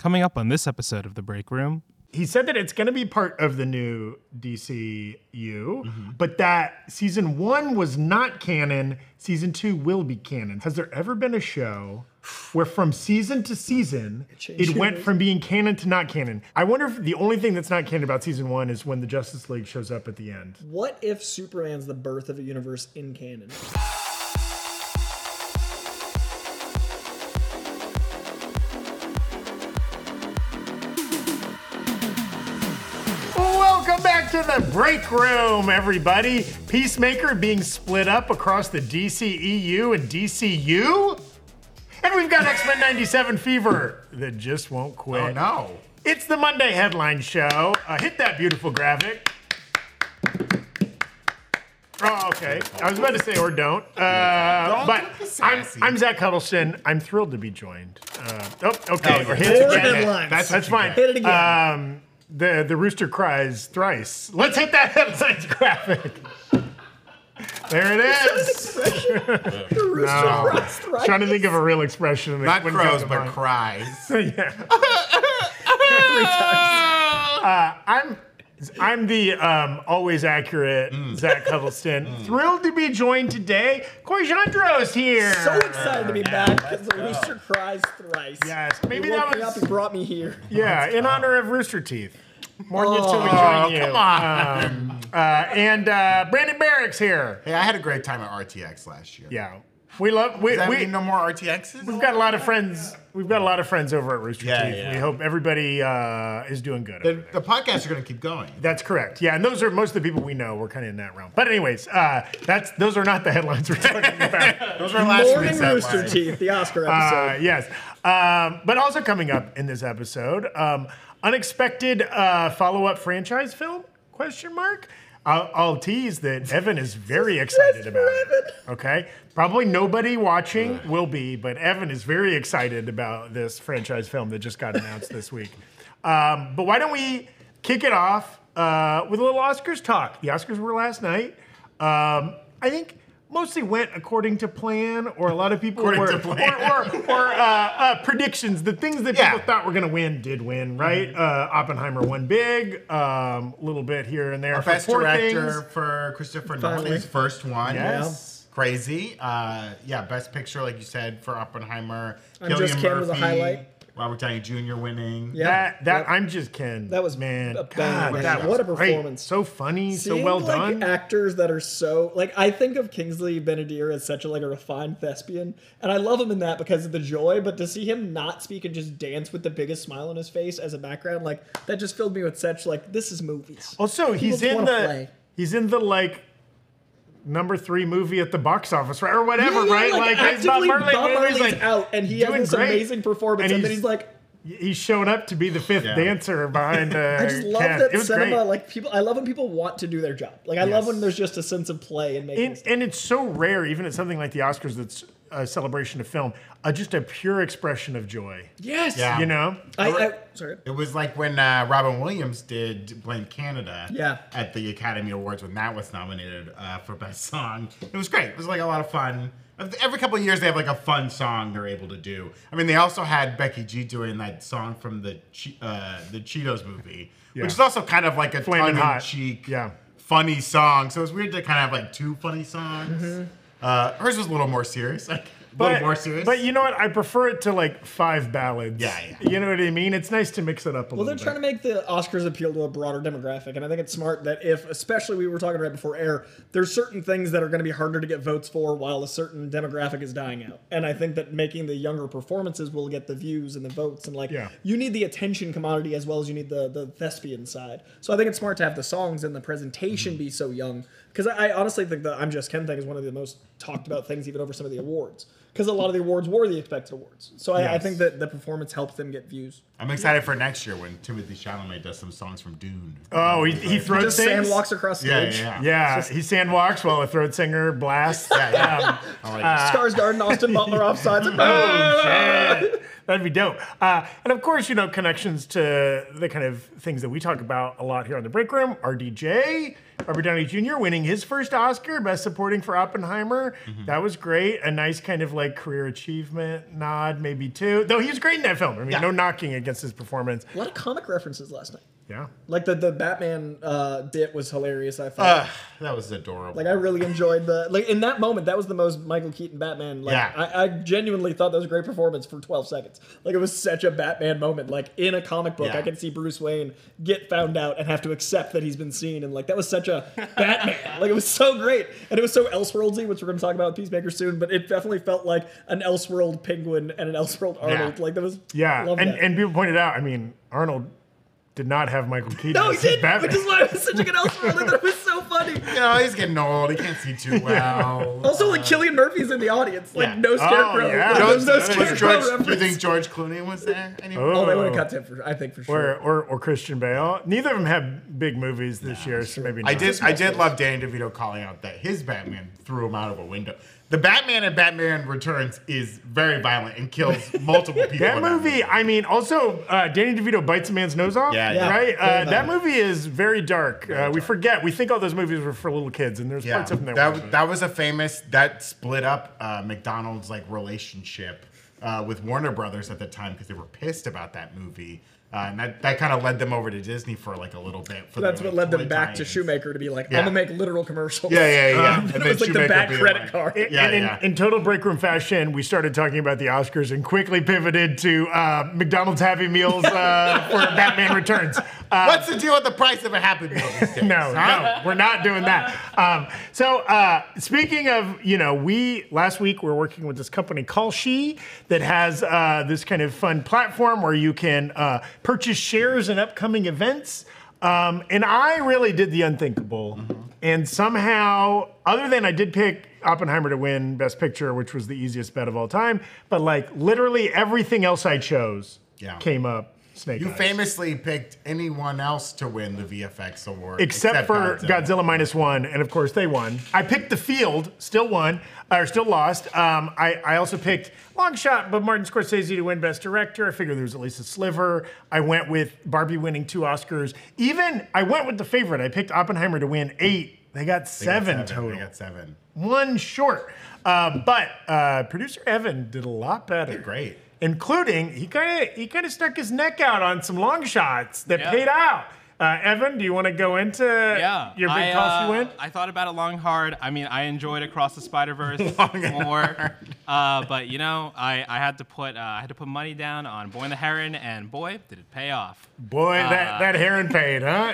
Coming up on this episode of The Break Room. He said that it's going to be part of the new DCU, but that season 1 was not canon. Season 2 will be canon. Has there ever been a show where from season to season, it went from being canon to not canon? I wonder if the only thing that's not canon about season 1 is when the Justice League shows up at the end. What if Superman's the birth of a universe in canon? Welcome back to the Break Room, everybody. Peacemaker being split up across the DCEU and DCU. And we've got X-Men 97 Fever that just won't quit. Oh, no. It's the Monday headline show. Hit that beautiful graphic. Oh, okay. I was about to say or don't. But I'm Zach Huddleston. I'm thrilled to be joined. Okay. Or hit it again. That's fine. Hit it again. The rooster cries thrice. Let's hit that headlines graphic. There it is. The rooster cries thrice. Trying to think of a real expression. Not crows, but cries. Yeah. I'm the always accurate Zach Huddleston. Thrilled to be joined today. Corey Jandros here. So excited to be back because the rooster cries thrice. Yes, maybe You that woke me was. up, you brought me here. Yeah, in honor of Rooster Teeth. More until we join you. Come on. And Brandon Barrick's here. Hey, I had a great time at RTX last year. Yeah, we love. Does that mean no more RTXs? We've got a lot of friends. We've got a lot of friends over at Rooster Yeah, Teeth. yeah. We hope everybody is doing good. over there. The podcasts are going to keep going. That's correct. Yeah, and those are most of the people we know. We're kind of in that realm. But anyways, those are not the headlines we're talking about. Those were last Morning week's Rooster headlines. Teeth, the Oscar episode. Yes. But also coming up in this episode, unexpected follow-up franchise film? Question mark. I'll tease that Evan is very excited about it. Okay, probably nobody watching will be, but Evan is very excited about this franchise film that just got announced this week. But why don't we kick it off with a little Oscars talk? The Oscars were last night. I think mostly went according to plan, or a lot of people According were, to plan. or predictions. The things that people thought were going to win did win, right? Oppenheimer won big, a little bit here and there. Our for best Poor director Things. for Christopher Finally. Nolan, his first one. Yes. Crazy. Best picture, like you said, for Oppenheimer. I'm Just Ken with a highlight. Robert Downey Jr. winning. Yeah. That I'm Just Ken. That was man. a God, banger. that What was a great. performance. So funny, so Seeing, well like, done. actors that are so I think of Kingsley Benadir as such a refined thespian, and I love him in that because of the joy. But to see him not speak and just dance with the biggest smile on his face as a background, that just filled me with such this is movies. Also, he's People in just wanna play. he's in the number 3 movie at the box office, right, or whatever, right? It's actively Bob Marley Bob movie's, Marley's out, and he has doing this great. amazing performance, and then he's like. He's shown up to be the 5th dancer behind. I just love Ken. that It was cinema. great. People, I love when people want to do their job. I love when there's just a sense of play and making. And it's so rare, even at something like the Oscars, that's a celebration of film, just a pure expression of joy. Yes. Yeah. You know. Sorry. It was like when Robin Williams did Blame Canada at the Academy Awards when that was nominated for Best Song. It was great. It was a lot of fun. Every couple of years they have a fun song they're able to do. I mean, they also had Becky G doing that song from the Cheetos movie, which is also kind of a Flamin' Hot. tongue-in-cheek, funny song. So it was weird to kind of have 2 funny songs. Hers was a little more serious. More serious. But you know what? I prefer it to 5 ballads. Yeah. You know what I mean? It's nice to mix it up a Well, little they're trying to make the Oscars appeal to a broader demographic, and I think it's smart that especially we were talking right before air, there's certain things that are going to be harder to get votes for while a certain demographic is dying out. And I think that making the younger performances will get the views and the votes, and you need the attention commodity as well as you need the thespian side. So I think it's smart to have the songs and the presentation be so young, because I honestly think the I'm Just Ken thing is one of the most talked about things even over some of the awards. Because a lot of the awards were the expected awards. So I think that the performance helps them get views. I'm excited for next year when Timothée Chalamet does some songs from Dune. Oh, he throat Just sings? sandwalks across stage. Yeah, he sandwalks while a throat singer blasts. Skarsgård and Austin Butler offsides. Oh, shit. That'd be dope. And of course, connections to the kind of things that we talk about a lot here on the Break Room. RDJ, Robert Downey Jr. winning his first Oscar, Best Supporting for Oppenheimer. That was great. A nice kind of like career achievement nod, maybe too. Though he was great in that film. I mean, no knocking against his performance. A lot of comic references last night. Yeah. Like the Batman bit was hilarious, I thought. That was adorable. Like I really enjoyed in that moment, that was the most Michael Keaton Batman. Like I genuinely thought that was a great performance for 12 seconds. Like it was such a Batman moment. Like in a comic book, I could see Bruce Wayne get found out and have to accept that he's been seen. And like that was such a Batman. Like it was so great. And it was so Elseworldsy, which we're going to talk about with Peacemaker soon, but it definitely felt like an Elseworld Penguin and an Elseworld Arnold. Like that was and people pointed out, I mean, Arnold did not have Michael Keaton. No, he didn't, which is why it was such a good Elseworld. I thought it was so funny. He's getting old. He can't see too well. Also, like, Cillian Murphy's in the audience. Like, no Scarecrow. There's no Scarecrow do you think George Clooney was there? They would have cut him, I think, for sure. Or Christian Bale. Neither of them have big movies this year, so maybe not. I did love Danny DeVito calling out that his Batman threw him out of a window. The Batman in Batman Returns is very violent and kills multiple people. That movie, I mean, also, Danny DeVito bites a man's nose off. Right? That movie is very dark. We forget. We think all those movies were for little kids, and there's parts of them that was a famous, that split up McDonald's like relationship with Warner Brothers at the time because they were pissed about that movie. And that kind of led them over to Disney for like a little bit. That's what led them back to Shoemaker to be like, I'm going to make literal commercials. And it was like the bad credit card. In total Break Room fashion, we started talking about the Oscars and quickly pivoted to McDonald's Happy Meals for Batman Returns. What's the deal with the price of a Happy Meal these days? No, we're not doing that. So speaking of, last week we were working with this company, Kalshi, that has this kind of fun platform where you can purchase shares in upcoming events. And I really did the unthinkable. And somehow, other than I did pick Oppenheimer to win Best Picture, which was the easiest bet of all time, but like literally everything else I chose came up. Snake You Eyes. famously picked anyone else to win the VFX award. Except for Godzilla -1, and of course they won. I picked The Field, still won, or still lost. I also picked Long Shot, but Martin Scorsese to win Best Director. I figured there was at least a sliver. I went with Barbie winning 2 Oscars. Even, I went with the favorite. I picked Oppenheimer to win 8. They got 7 total. They got 7. 1 short. But producer Evan did a lot better. They're great. Including, he kind of stuck his neck out on some long shots that paid out. Evan, do you want to go into your big Kalshi win? I thought about it long, hard. I mean, I enjoyed Across the Spider-Verse more, but I had to put money down on Boy and the Heron, and boy, did it pay off. Boy, that heron paid, huh?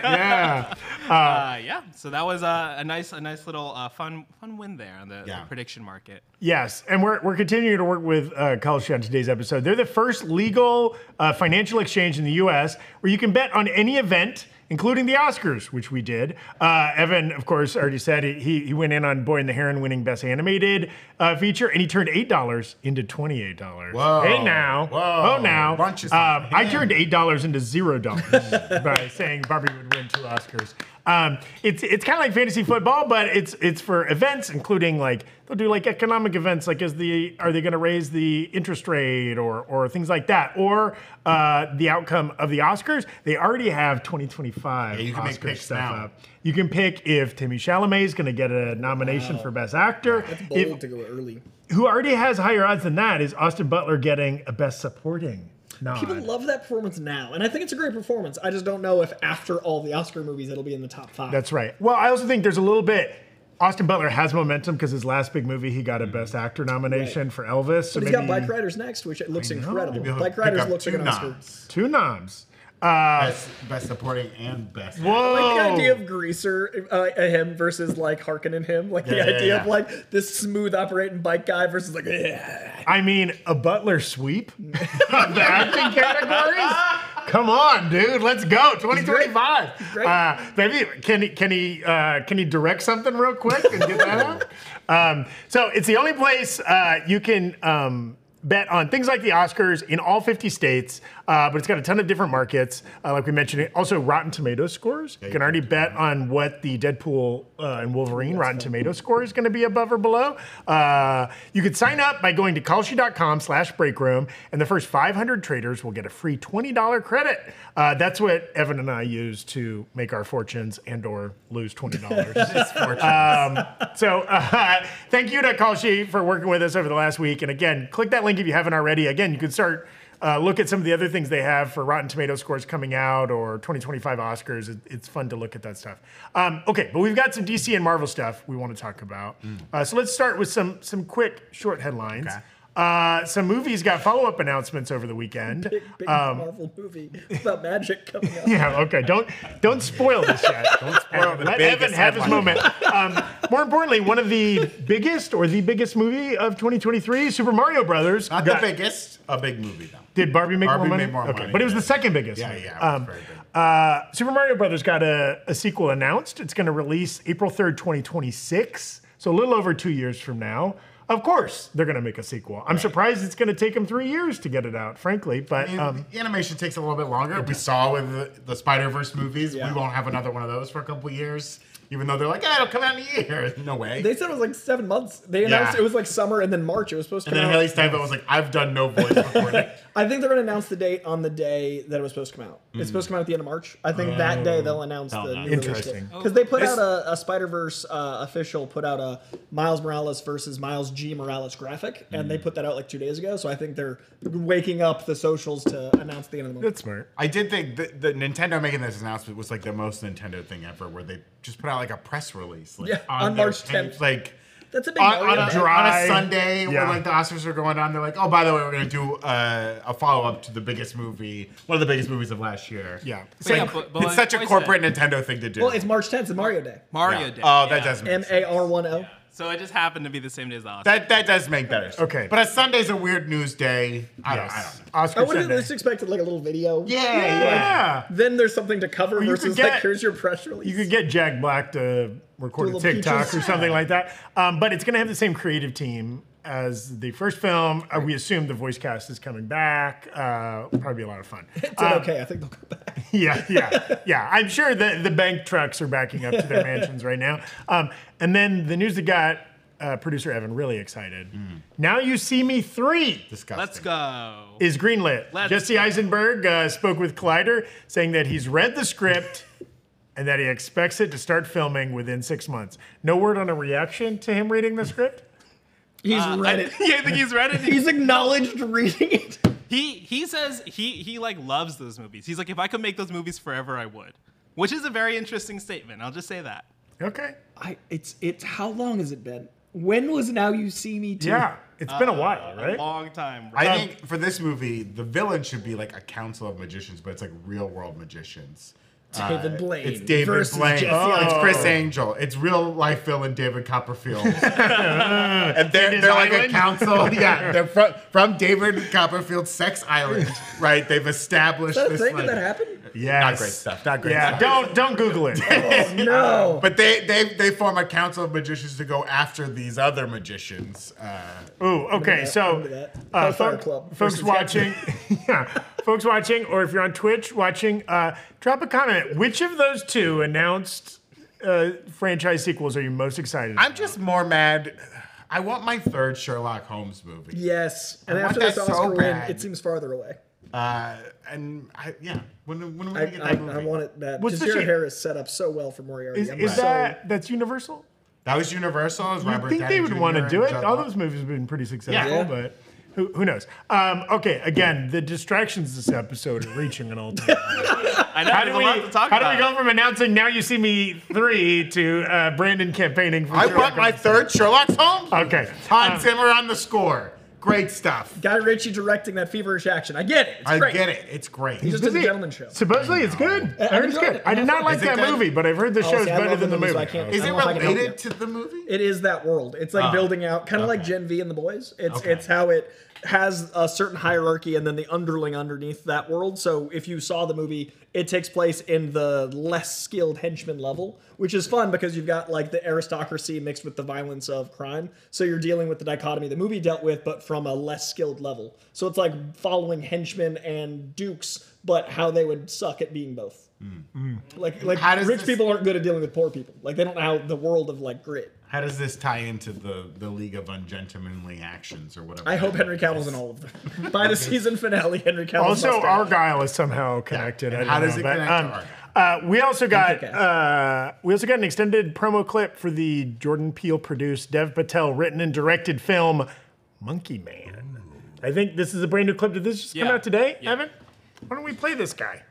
Yeah. So that was a nice little fun win there on the prediction market. Yes, and we're continuing to work with Kalshi on today's episode. They're the first legal financial exchange in the U.S. where you can bet on any event, including the Oscars, which we did. Evan, of course, already said he went in on Boy and the Heron winning Best Animated feature, and he turned $8 into $28. Whoa. Hey now. Whoa. Oh now. I turned $8 into $0 by saying Barbie would win 2 Oscars. It's kind of like fantasy football, but it's for events, including like they'll do like economic events, like are they going to raise the interest rate or things like that, or the outcome of the Oscars. They already have 2025 you can Oscar make picks stuff now. up. You can pick if Timothée Chalamet is going to get a nomination for Best Actor. That's bold to go early. Who already has higher odds than that is Austin Butler getting a Best Supporting nod. People love that performance now, and I think it's a great performance. I just don't know if after all the Oscar movies, it'll be in the top 5. That's right. Well, I also think there's a little bit. Austin Butler has momentum because his last big movie, he got a Best Actor nomination for Elvis. So but he's got Bike Riders next, which looks incredible. Bike Riders looks like an Oscar. 2 noms. Best supporting and best. Whoa! I like the idea of Greaser, him versus like Harkonnen him, like the idea of like this smooth operating bike guy versus like. I mean, a Butler sweep of the acting categories. Come on, dude, let's go. 2025. Maybe can he direct something real quick and get that out? So it's the only place you can bet on things like the Oscars in all 50 states. but it's got a ton of different markets. Like we mentioned, also Rotten Tomatoes scores. You can already bet on what the Deadpool and Wolverine Rotten Tomatoes score is going to be above or below. You could sign up by going to kalshi.com/breakroom, and the first 500 traders will get a free $20 credit. That's what Evan and I use to make our fortunes and or lose $20. Thank you to Kalshi for working with us over the last week. And again, click that link if you haven't already. Again, you can start look at some of the other things they have for Rotten Tomato scores coming out or 2025 Oscars. It's fun to look at that stuff. Okay, but we've got some DC and Marvel stuff we want to talk about. So let's start with some quick, short headlines. Okay. Some movies got follow-up announcements over the weekend. Big Marvel movie about magic coming up. Yeah, okay. Don't spoil this yet. Don't spoil the Let Evan have his moment. More importantly, one of the biggest movie of 2023, Super Mario Brothers. Not the biggest, a big movie though. Did Barbie make more money? Made more money. But it was the second biggest. Yeah, it was very big. Super Mario Brothers got a sequel announced. It's going to release April 3rd, 2026. So a little over 2 years from now. Of course, they're going to make a sequel. I'm surprised it's going to take them 3 years to get it out, frankly. But the animation takes a little bit longer. We saw with the Spider-Verse movies. Yeah. We won't have another one of those for a couple of years. Even though they're like, it'll come out in a year. No way. They said it was like 7 months. They announced it was like summer and then March. It was supposed to come out. And then Haley Steinfeld was like, I've done no voice recording. I think they're going to announce the date on the day that it was supposed to come out. It's supposed to come out at the end of March. I think that day they'll announce the new Interesting. Because they put out a Spider-Verse official, put out a Miles Morales versus Miles G. Morales graphic. And they put that out like 2 days ago. So I think they're waking up the socials to announce the end of the month. That's smart. I did think the Nintendo making this announcement was like the most Nintendo thing ever, where they just put out like a press release. Like, on March 10th. Like that's a big on a Sunday where like the Oscars are going on. They're like, oh, by the way, we're going to do a follow up to the biggest movie, one of the biggest movies of last year. Yeah, it's such a corporate Nintendo thing to do. Well, it's March 10th, it's Mario Day. Mario Day. Oh, that does make sense. MAR10. So it just happened to be the same day as the Oscars. That does make better sense. Okay. But a Sunday's a weird news day. I don't know. Oscar I would have Sunday. at least expected like a little video. Yeah. Then there's something to cover versus like, here's your press release. You could get Jack Black to record a TikTok or something like that. But it's going to have the same creative team as the first film. We assume the voice cast is coming back. Probably be a lot of fun. It's okay. I think they'll come back. Yeah. I'm sure the bank trucks are backing up to their mansions right now. And then the news that got producer Evan really excited. Now You See Me 3. Disgusting. Let's go. Is greenlit. Jesse Eisenberg spoke with Collider, saying that he's read the script and that he expects it to start filming within 6 months. No word on a reaction to him reading the script? He's read it. Yeah, I think he's read it. He's acknowledged reading it. He says he like loves those movies. He's like, if I could make those movies forever, I would. Which is a very interesting statement. I'll just say that. Okay. It's how long has it been? When was Now You See Me 2? Yeah, it's been a while, right? A long time. I think for this movie, the villain should be like a council of magicians, but it's like real world magicians. David Blaine. It's David versus Blaine. Jesse It's Chris Angel. It's real life villain David Copperfield. And they're like a council. Yeah, they're from David Copperfield's Sex Island, right? They've established Is that a this. thing? Like, Did that happen? Yes. Not great stuff. Not great Yeah, stuff. don't Google it. Oh, no. But they form a council of magicians to go after these other magicians. Ooh, okay. So, Hellfire Club folks watching, folks watching, or if you're on Twitch watching, drop a comment. Which of those two announced franchise sequels are you most excited about? I'm just more mad. I want my third Sherlock Holmes movie. Yes, and I after want this that so Oscar win, bad. it seems farther away. When are we gonna get that movie? I want it bad. What's Because the Jared Harris set up so well for Moriarty. Is that's Universal? That was Universal. I think they would want to do it. All those movies have been pretty successful, Yeah. but who knows? Okay, again, the distractions this episode are reaching an all-time high. I know. There's a lot to talk How about. do we go from announcing Now You See Me 3 to Brandon campaigning for I Sherlock want my Holmes? third Sherlock Holmes. Okay. Hans Zimmer on the score. Great stuff. Guy Ritchie directing that feverish action. I get it. It's great. I get it. It's great. He just did a gentleman show. Supposedly it's good. I heard it's enjoyed good. it. I did not like Is it that good? movie, but I've heard the show's see, I better love than the the movies, movie. I can't- Is I it don't know if I can help related you. to the movie? It is that world. It's like building out, kind of like Gen V and the Boys. It's how it has a certain hierarchy and then the underling underneath that world. So if you saw the movie, it takes place in the less skilled henchman level, which is fun because you've got like the aristocracy mixed with the violence of crime. So you're dealing with the dichotomy the movie dealt with, but from a less skilled level. So it's like following henchmen and dukes, but how they would suck at being both. Like rich people aren't good at dealing with poor people. Like they don't know how the world of like grit. How does this tie into the League of Ungentlemanly Actions or whatever? I hope Henry Cavill's in all of them. By the season finale, Henry Cavill. Also, Argyle is somehow connected. Yeah. How does it connect to Argyle? We also got an extended promo clip for the Jordan Peele produced, Dev Patel written and directed film Monkey Man. I think this is a brand new clip. Did this just come out today, Evan? Why don't we play this guy?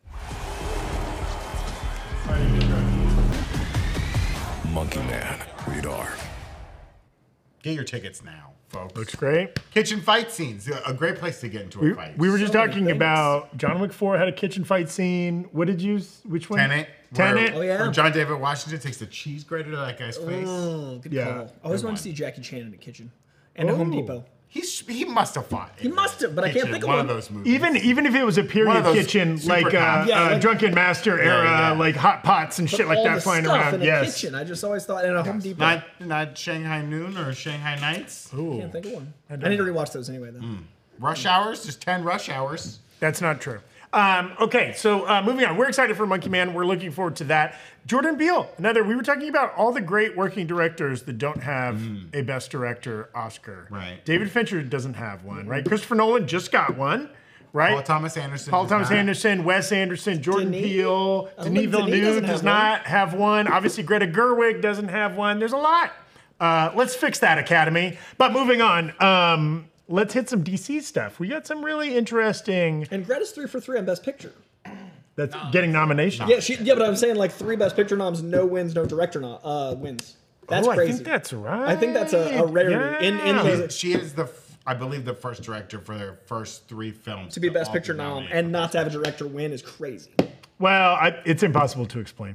Monkey Man, radar. Get your tickets now, folks. Looks great. Kitchen fight scenes, a great place to get into a fight. We were just talking about John Wick 4 had a kitchen fight scene. What did you? Which one? Tenet. Tenet. Where John David Washington takes the cheese grater to that guy's face. Oh, good call. I always wanted to see Jackie Chan in a kitchen and a Home Depot. He must have fought. He must have, but I can't think of one of those movies. Even if it was a period kitchen, like Drunken Master era, like hot pots and shit like that flying around. In a kitchen. I just always thought in a Home Depot. Not Shanghai Noon or Shanghai Nights. I can't think of one. I need to rewatch those anyway, though. Rush Hours, just 10 rush hours. That's not true. Okay, so moving on. We're excited for Monkey Man. We're looking forward to that. Jordan Peele, we were talking about all the great working directors that don't have a Best Director Oscar. Right. David Fincher doesn't have one, right? Christopher Nolan just got one, right? Paul Thomas Anderson, Wes Anderson, Jordan Peele, Denis Villeneuve does not have one. Obviously, Greta Gerwig doesn't have one. There's a lot. Let's fix that, Academy. But moving on, let's hit some DC stuff. We got some really interesting... And Greta's 3 for 3 on Best Picture. That's getting nominations. Yeah, but I'm saying like 3 Best Picture noms, no wins, no director wins. That's crazy. I think that's right. I think that's a rarity. Yeah. She is I believe the first director for their first 3 films to be Best Picture nom and not to have a director win is crazy. Well, it's impossible to explain.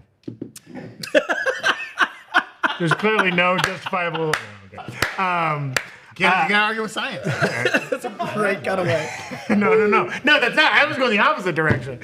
There's clearly no justifiable. You can't argue with science. That's a great cutaway. No, that's not. I was going the opposite direction.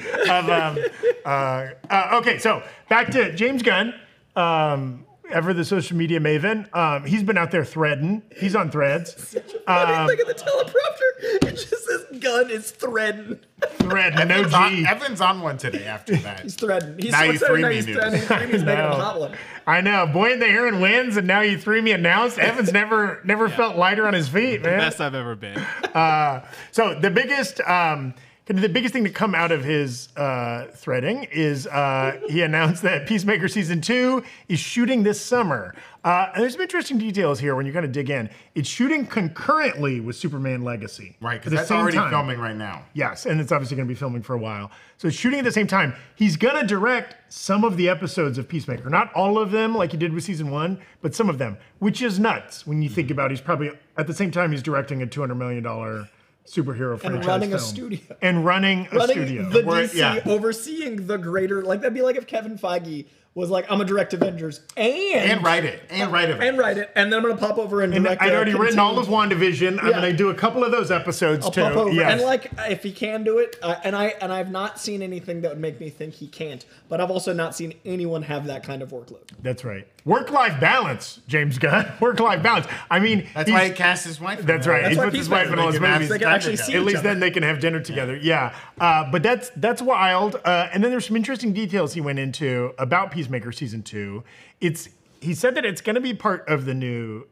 Okay, so back to James Gunn, ever the social media maven. He's been out there threading. He's on Threads. Look at the teleprompter. It just says Gunn is threading. Threading, no G. Evan's on one today after that. He's threading. Now you threw me. He's making a hot one. I know. Boy in the Heron wins, and now you threw me announced. Evans never felt lighter on his feet, man. Best I've ever been. So the biggest thing to come out of his threading is he announced that Peacemaker Season 2 is shooting this summer. And there's some interesting details here when you kind of dig in. It's shooting concurrently with Superman Legacy. Right, because that's already filming right now. Yes, and it's obviously going to be filming for a while. So it's shooting at the same time. He's going to direct some of the episodes of Peacemaker. Not all of them like he did with Season 1, but some of them, which is nuts when you think about it. He's probably, at the same time, he's directing a $200 million superhero franchise and running film. a studio. And running a studio. The DC, overseeing the greater, like that'd be like if Kevin Feige was like, I'm gonna direct Avengers and write it. And write it. And then I'm gonna pop over and direct I'd already written all of WandaVision. I'm gonna do a couple of those episodes too. Pop over. Yes. And like if he can do it, and I've not seen anything that would make me think he can't, but I've also not seen anyone have that kind of workload. That's right. Work-life balance, James Gunn. Work-life balance. I mean, that's why he cast his wife. That's right. He puts his wife in all his movies. They can actually see At least then they can have dinner together. Yeah. But that's wild. And then there's some interesting details he went into about Peacemaker Season 2. He said that it's going to be part of the new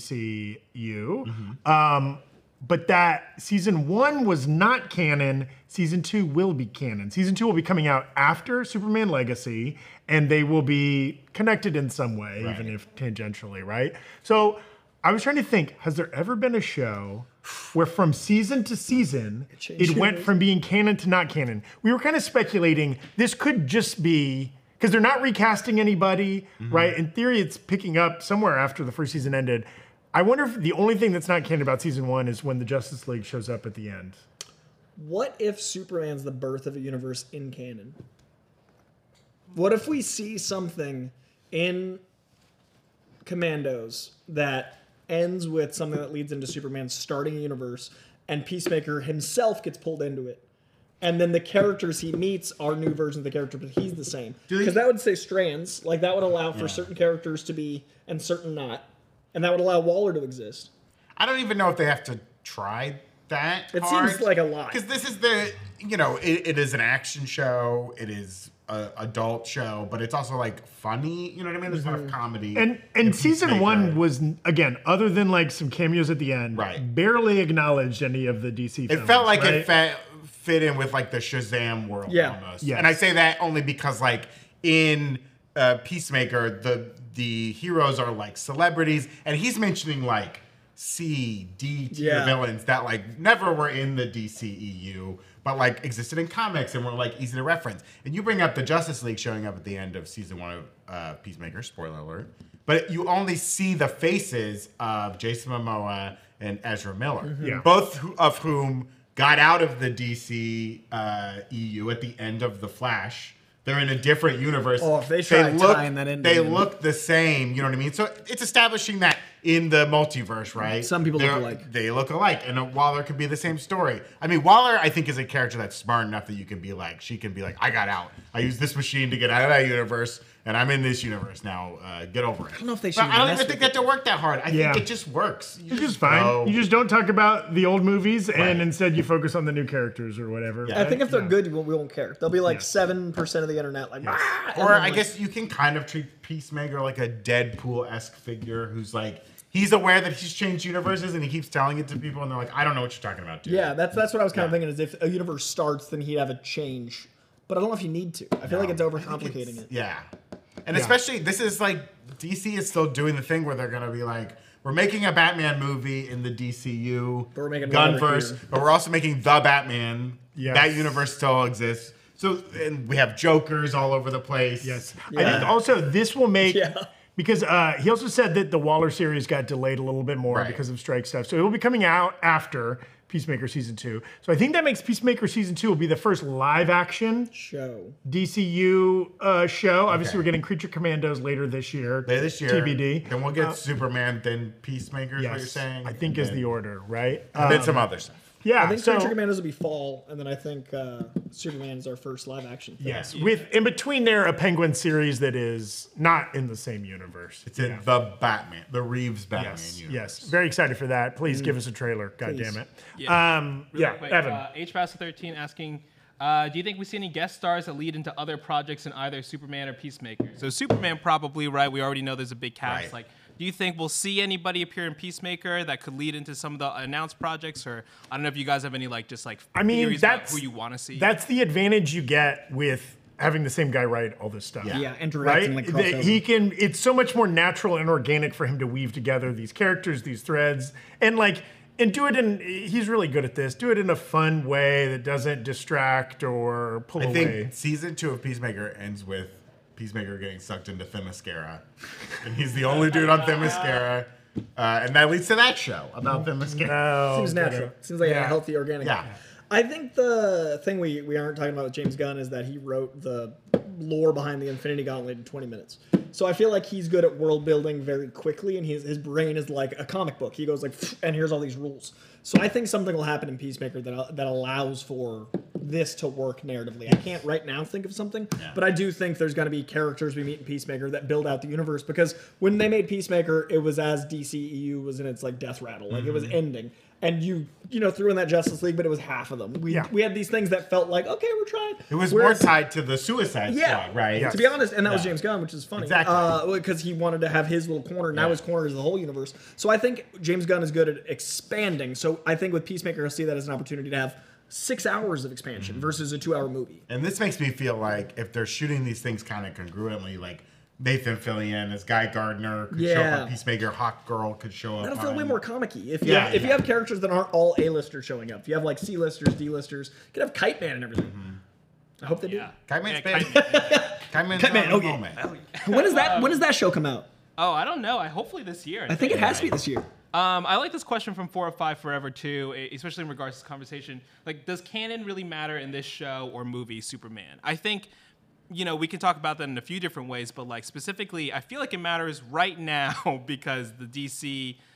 DCU, but that Season 1 was not canon. Season 2 will be canon. Season 2 will be coming out after Superman Legacy, and they will be connected in some way, even if tangentially, right? So I was trying to think, has there ever been a show where from season to season, it went from being canon to not canon? We were kind of speculating this could just be... Because they're not recasting anybody, right? In theory, it's picking up somewhere after the first season ended. I wonder if the only thing that's not canon about Season 1 is when the Justice League shows up at the end. What if Superman's the birth of a universe in canon? What if we see something in Commandos that ends with something that leads into Superman starting a universe, and Peacemaker himself gets pulled into it. And then the characters he meets are new versions of the character, but he's the same. Because that would say strands. Like, that would allow for certain characters to be and certain not. And that would allow Waller to exist. I don't even know if they have to try that It hard. seems like a lot. Because this is the, it is an action show. It is an adult show, but it's also like funny. You know what I mean? There's a lot of comedy. And season 1 was, again, other than like some cameos at the end, barely acknowledged any of the DC films. It felt like it fit in with like the Shazam world almost. Yes. And I say that only because like in Peacemaker, the heroes are like celebrities, and he's mentioning like C, D tier villains that like never were in the DCEU, but like existed in comics and were like easy to reference. And you bring up the Justice League showing up at the end of season 1 of Peacemaker, spoiler alert, but you only see the faces of Jason Momoa and Ezra Miller, both of whom got out of the DC EU at the end of The Flash. They're in a different universe. Oh, if they try tying that in. They look the same, you know what I mean? So it's establishing that in the multiverse, right? Some people look alike. They look alike. And Waller could be the same story. I mean, Waller, I think, is a character that's smart enough that you can be like, she can be like, I got out. I used this machine to get out of that universe, and I'm in this universe now. Get over it. I don't know if they should. But I don't even think they have to work that hard. I think it just works. It's just fine. You just don't talk about the old movies, and instead you focus on the new characters or whatever. I think if they're good, we won't care. They'll be like 7% of the internet, like, or I guess you can kind of treat Peacemaker like a Deadpool-esque figure who's like, he's aware that he's changed universes and he keeps telling it to people and they're like, I don't know what you're talking about, dude. Yeah, that's what I was kind of thinking, is if a universe starts, then he'd have a change. But I don't know if you need to. I feel like it's overcomplicating it. Yeah. And especially, this is like, DC is still doing the thing where they're going to be like, we're making a Batman movie in the DCU, but we're making Gunverse, but we're also making the Batman. Yes. That universe still exists. So, and we have Jokers all over the place. Yes. I think also this will make... Because he also said that the Waller series got delayed a little bit more because of strike stuff. So it will be coming out after Peacemaker Season 2. So I think that makes Peacemaker Season 2 will be the first live-action DCU show. Obviously, we're getting Creature Commandos later this year. TBD. Then we'll get Superman, then Peacemaker, is what you're saying? I think is the order, right? And then some other stuff. Yeah, I think Creature Commandos will be fall, and then I think Superman is our first live-action film. Yes, with in between there a Penguin series that is not in the same universe. It's in the Batman, the Reeves Batman universe. Yes, very excited for that. Please give us a trailer. God damn it. Evan. HBasel13 asking, do you think we see any guest stars that lead into other projects in either Superman or Peacemaker? So Superman probably, right? We already know there's a big cast. Like, do you think we'll see anybody appear in Peacemaker that could lead into some of the announced projects? Or I don't know if you guys have any theories about who you want to see. That's the advantage you get with having the same guy write all this stuff. Yeah, and direct and like crossover. He can. It's so much more natural and organic for him to weave together these characters, these threads, and do it in. He's really good at this. Do it in a fun way that doesn't distract or pull away. I think season 2 of Peacemaker ends with Peacemaker getting sucked into Themyscira, and he's the only dude on Themyscira, and that leads to that show about Themyscira. Seems natural. Seems like a healthy, organic. Yeah. I think the thing we aren't talking about with James Gunn is that he wrote the lore behind the Infinity Gauntlet in 20 minutes. So I feel like he's good at world building very quickly, and his brain is like a comic book. He goes like, and here's all these rules. So I think something will happen in Peacemaker that allows for this to work narratively. I can't right now think of something, but I do think there's going to be characters we meet in Peacemaker that build out the universe, because when they made Peacemaker, it was as DCEU was in its like death rattle, like it was ending. And you threw in that Justice League, but it was half of them. We had these things that felt like, okay, we're trying. It was more tied to the Suicide Squad, right? Yeah. To be honest, and that was James Gunn, which is funny. Exactly. Because he wanted to have his little corner. Now his corner is the whole universe. So I think James Gunn is good at expanding. So I think with Peacemaker, I'll see that as an opportunity to have 6 hours of expansion versus a 2-hour movie. And this makes me feel like if they're shooting these things kind of congruently, like Nathan Fillion as Guy Gardner could show up on Peacemaker, Hawk Girl could show up. That'll feel way more comic-y. If you have characters that aren't all A-listers showing up, if you have like C-listers, D-listers, you could have Kite Man and everything. I hope they do. Kite Man's Kite Man, okay. When does that show come out? Oh, I don't know. Hopefully this year. I think it has to be this year. I like this question from 4 of 5 Forever too, especially in regards to this conversation. Like, does canon really matter in this show or movie, Superman? I think, we can talk about that in a few different ways, but like specifically, I feel like it matters right now because the DC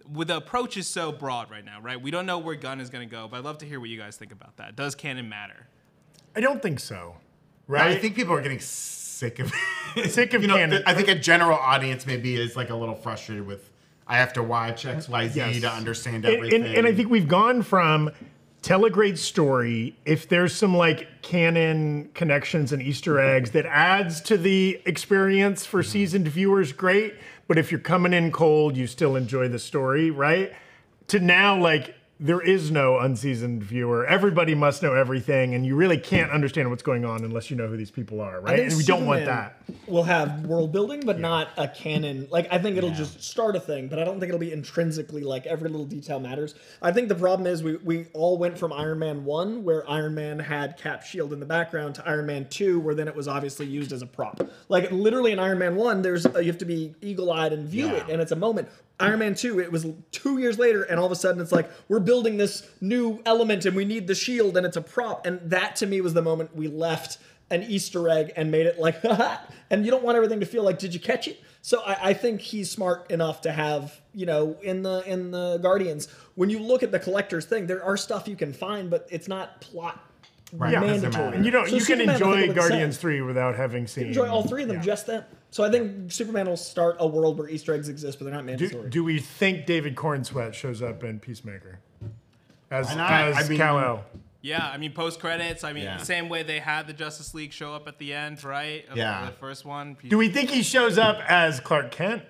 the approach is so broad right now, right? We don't know where Gunn is going to go, but I'd love to hear what you guys think about that. Does canon matter? I don't think so. Right? I think people are getting sick of it. Sick of canon. I think a general audience maybe is like a little frustrated with, I have to watch XYZ Yes. to understand everything. And I think we've gone from tell a great story. If there's some like canon connections and Easter eggs that adds to the experience for seasoned viewers, great. But if you're coming in cold, you still enjoy the story, right? To now, like, there is no unseasoned viewer. Everybody must know everything, and you really can't understand what's going on unless you know who these people are, right? And we don't want that. We'll have world building, but not a canon. Like, I think it'll just start a thing, but I don't think it'll be intrinsically like every little detail matters. I think the problem is we all went from Iron Man 1, where Iron Man had Cap's shield in the background, to Iron Man 2, where then it was obviously used as a prop. Like, literally in Iron Man 1, you have to be eagle-eyed and view it, and it's a moment. Iron Man 2, it was 2 years later, and all of a sudden it's like, we're building this new element and we need the shield and it's a prop. And that to me was the moment we left an Easter egg and made it like, haha. And you don't want everything to feel like, did you catch it? So I think he's smart enough to have, in the Guardians, when you look at the collector's thing, there are stuff you can find, but it's not plot mandatory. And you can Superman, I think, enjoy will Guardians excel. 3 without having seen. Enjoy all three of them just then. So I think Superman will start a world where Easter eggs exist, but they're not mandatory. Do we think David Cornsweat shows up in Peacemaker as I mean, Kal-El? Yeah, I mean, post credits. I mean, Yeah. the same way they had the Justice League show up at the end, right? Of Yeah. the first one. Do we think he shows up as Clark Kent?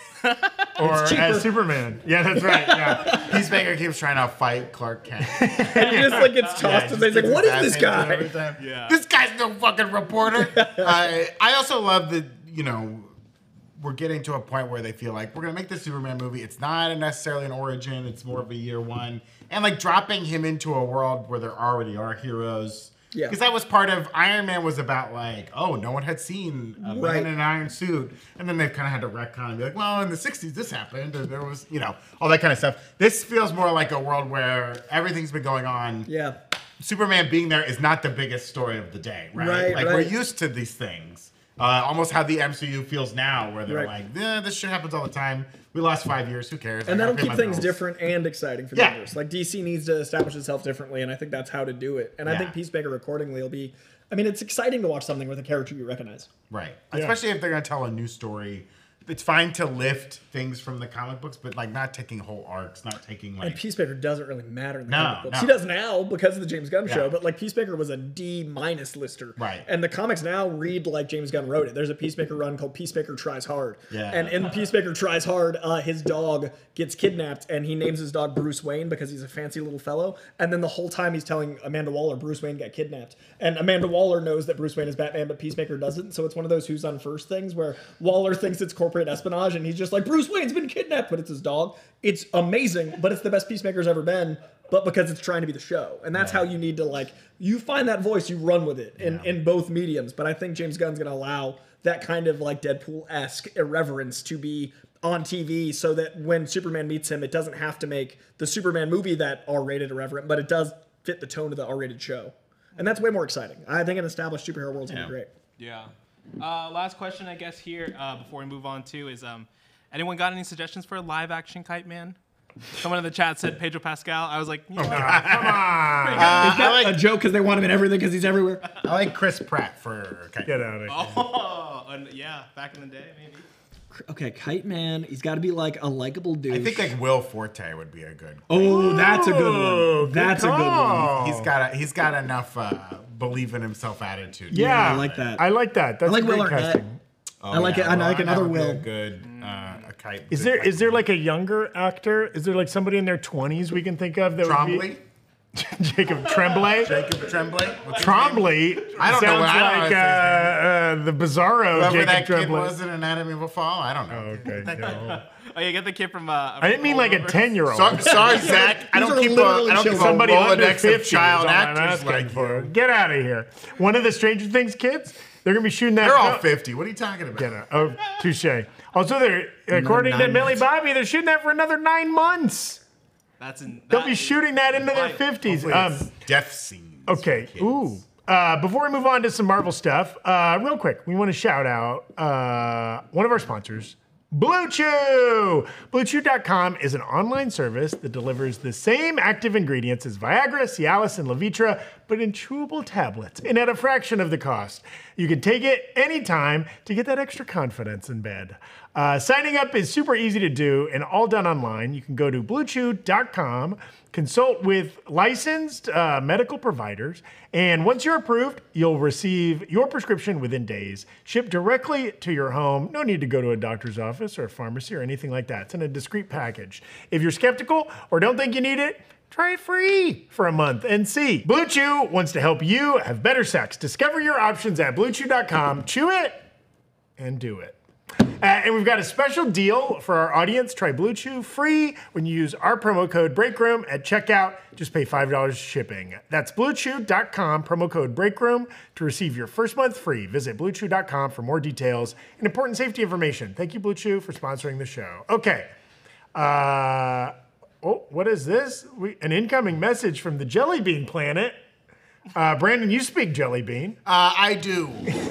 Or as Superman? Yeah, that's right. Yeah. Peacemaker keeps trying to fight Clark Kent. And he just like gets tossed and he's like, what is this guy? Yeah. This guy's no fucking reporter. I also love that, we're getting to a point where they feel like we're going to make the Superman movie. It's not necessarily an origin. It's more of a year one. And like dropping him into a world where there already are heroes. Yeah. Because that was part of Iron Man was about like, oh, no one had seen a man in an iron suit. And then they've kind of had to retcon and be like, well, in the 60s this happened. And there was, all that kind of stuff. This feels more like a world where everything's been going on. Yeah. Superman being there is not the biggest story of the day, right? Like, we're used to these things. Almost how the MCU feels now, where they're like, this shit happens all the time. We lost 5 years. Who cares? And that'll keep things different and exciting for the universe. Like, DC needs to establish itself differently, and I think that's how to do it. And I think Peacemaker accordingly will be... I mean, it's exciting to watch something with a character you recognize. Right. Especially if they're going to tell a new story. It's fine to lift things from the comic books, but like not taking whole arcs, not taking like... And Peacemaker doesn't really matter in the comic books. No. He does now because of the James Gunn show, but like Peacemaker was a D- lister. Right. And the comics now read like James Gunn wrote it. There's a Peacemaker run called Peacemaker Tries Hard. Yeah. And in Peacemaker Tries Hard, his dog gets kidnapped and he names his dog Bruce Wayne because he's a fancy little fellow. And then the whole time he's telling Amanda Waller Bruce Wayne got kidnapped. And Amanda Waller knows that Bruce Wayne is Batman, but Peacemaker doesn't. So it's one of those who's on first things where Waller thinks it's corporate espionage and he's just like, Bruce Wayne's been kidnapped, but it's his dog. It's amazing, but it's the best Peacemaker's ever been, but because it's trying to be the show. And that's how you need to, like, you find that voice, you run with it in both mediums. But I think James Gunn's going to allow that kind of, like, Deadpool-esque irreverence to be on TV so that when Superman meets him, it doesn't have to make the Superman movie that R-rated irreverent, but it does fit the tone of the R-rated show. And that's way more exciting. I think an established superhero world's going to be great. Yeah. Last question, I guess, here before we move on to is... anyone got any suggestions for a live-action Kite Man? Someone in the chat said Pedro Pascal. I was like, Come on. Is that a joke because they want him in everything because he's everywhere? I like Chris Pratt for Kite. Get out of here. oh, yeah, back in the day, maybe. Okay, Kite Man, he's got to be like a likable dude. I think like Will Forte would be a good. Oh, that's a good one. That's a good one. He's got enough believe in himself attitude. Yeah, I like that. I like that. That's I like great Will Arnett. casting. I like it. I like another Will. Good Kite. Is there like a younger actor? Is there like somebody in their 20s we can think of that would Trombley? be Jacob Tremblay? Jacob Tremblay? Trombley I don't know. sounds I don't like the bizarro Whoever Jacob that kid Tremblay. was in Anatomy of a Fall, I don't know. Okay. No. Oh, you get the kid from... I didn't mean like a 10-year-old. Sorry, Zach. I don't keep a Somebody under Rolodex 50 of child is all I'm actors asking like for. you. Get out of here. One of the Stranger Things kids, they're going to be shooting that. They're all 50. What are you talking about? Get out. Oh, touche. Also, according to 9 Millie months. Bobby, they're shooting that for another 9 months. They'll be shooting that into their 50s. Death scenes. Okay. Kids. Ooh. Before we move on to some Marvel stuff, real quick, we want to shout out one of our sponsors, Blue Chew! BlueChew.com is an online service that delivers the same active ingredients as Viagra, Cialis, and Levitra, but in chewable tablets and at a fraction of the cost. You can take it anytime to get that extra confidence in bed. Signing up is super easy to do and all done online. You can go to BlueChew.com, consult with licensed medical providers, and once you're approved, you'll receive your prescription within days, shipped directly to your home. No need to go to a doctor's office or a pharmacy or anything like that. It's in a discreet package. If you're skeptical or don't think you need it, try it free for a month and see. Blue Chew wants to help you have better sex. Discover your options at BlueChew.com. Chew it and do it. And we've got a special deal for our audience. Try Blue Chew free when you use our promo code BREAKROOM at checkout. Just pay $5 shipping. That's BlueChew.com, promo code BREAKROOM to receive your first month free. Visit BlueChew.com for more details and important safety information. Thank you, Blue Chew, for sponsoring the show. Okay. What is this? An incoming message from the Jelly Bean Planet. Brandon, you speak Jelly Bean. I do.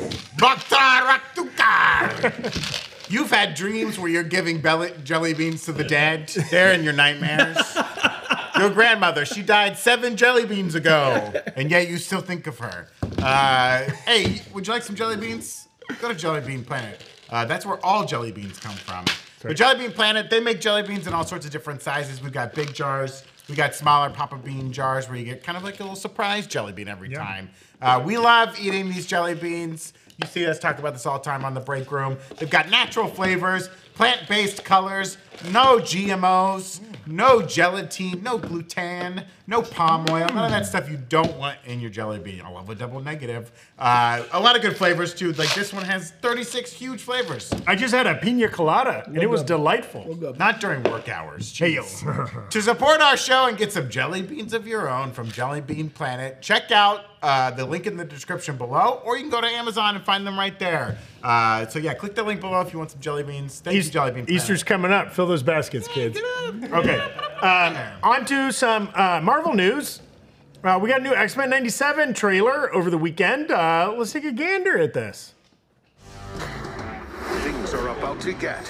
You've had dreams where you're giving jelly beans to the dead. They're in your nightmares. Your grandmother, she died 7 jelly beans ago, and yet you still think of her. Hey, would you like some jelly beans? Go to Jelly Bean Planet. That's where all jelly beans come from. The Jelly Bean Planet, they make jelly beans in all sorts of different sizes. We've got big jars. We got smaller Papa Bean jars where you get kind of like a little surprise jelly bean every time. We love eating these jelly beans. You see us talk about this all the time on the break room. They've got natural flavors, plant-based colors, no GMOs, no gelatin, no gluten, no palm oil, none of that stuff you don't want in your jelly bean. I love a double negative. A lot of good flavors too. Like this one has 36 huge flavors. I just had a pina colada and it was delightful. Not during work hours. Jeez. To support our show and get some jelly beans of your own from Jelly Bean Planet, check out the link in the description below, or you can go to Amazon and find them right there. So yeah, click the link below if you want some jelly beans. Thank you, Jelly Bean Planet. Easter's coming up. Fill those baskets, kids. Okay. On to some Marvel news. We got a new X-Men 97 trailer over the weekend. Let's take a gander at this. Things are about to get.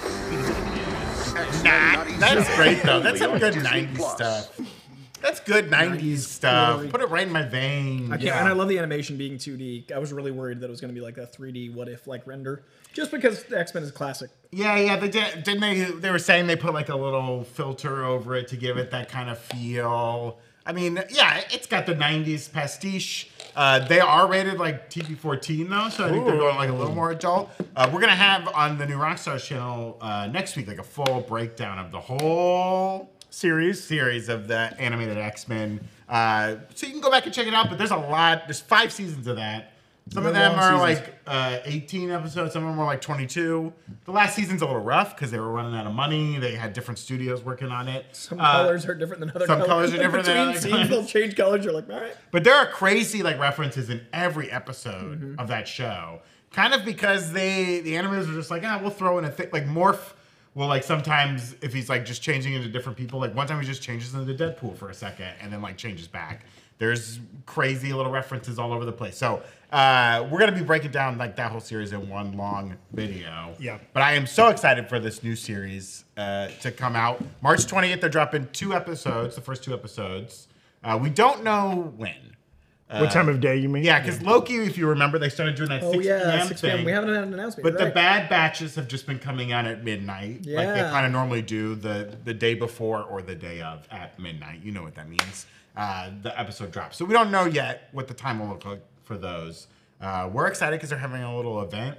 That's great though. That's some good 90s stuff. That's good 90s stuff. Put it right in my vein. And I love the animation being 2D. I was really worried that it was going to be like a 3D what if like render, just because the X-Men is classic. Yeah, they did. Didn't they? They were saying they put like a little filter over it to give it that kind of feel. I mean, yeah, it's got the 90s pastiche. They are rated like TV-14 though, so I think they're going like a little more adult. We're gonna have on the new Rockstars channel next week like a full breakdown of the whole series of the animated X-Men. So you can go back and check it out, but there's a lot. There's 5 seasons of that. Some of them are like 18 episodes. Some of them are like 22. The last season's a little rough because they were running out of money. They had different studios working on it. Some colors are different than other colors. Some colors are different than other colors. They'll change colors. You're like, all right. But there are crazy like references in every episode of that show. Kind of because the animators are just like, we'll throw in a thing. Like Morph will like sometimes, if he's like just changing into different people, like one time he just changes into Deadpool for a second and then like changes back. There's crazy little references all over the place. So we're going to be breaking down like that whole series in one long video. Yeah. But I am so excited for this new series to come out. March 20th, they're dropping 2 episodes, the first 2 episodes. We don't know when. What time of day you mean? Yeah, because Loki, if you remember, they started doing that 6 p.m. 6 thing. p.m. We haven't had an announcement. But the Bad Batches have just been coming out at midnight. Yeah. Like they kind of normally do the day before or the day of at midnight. You know what that means. The episode drops. So we don't know yet what the time will look like for those. We're excited because they're having a little event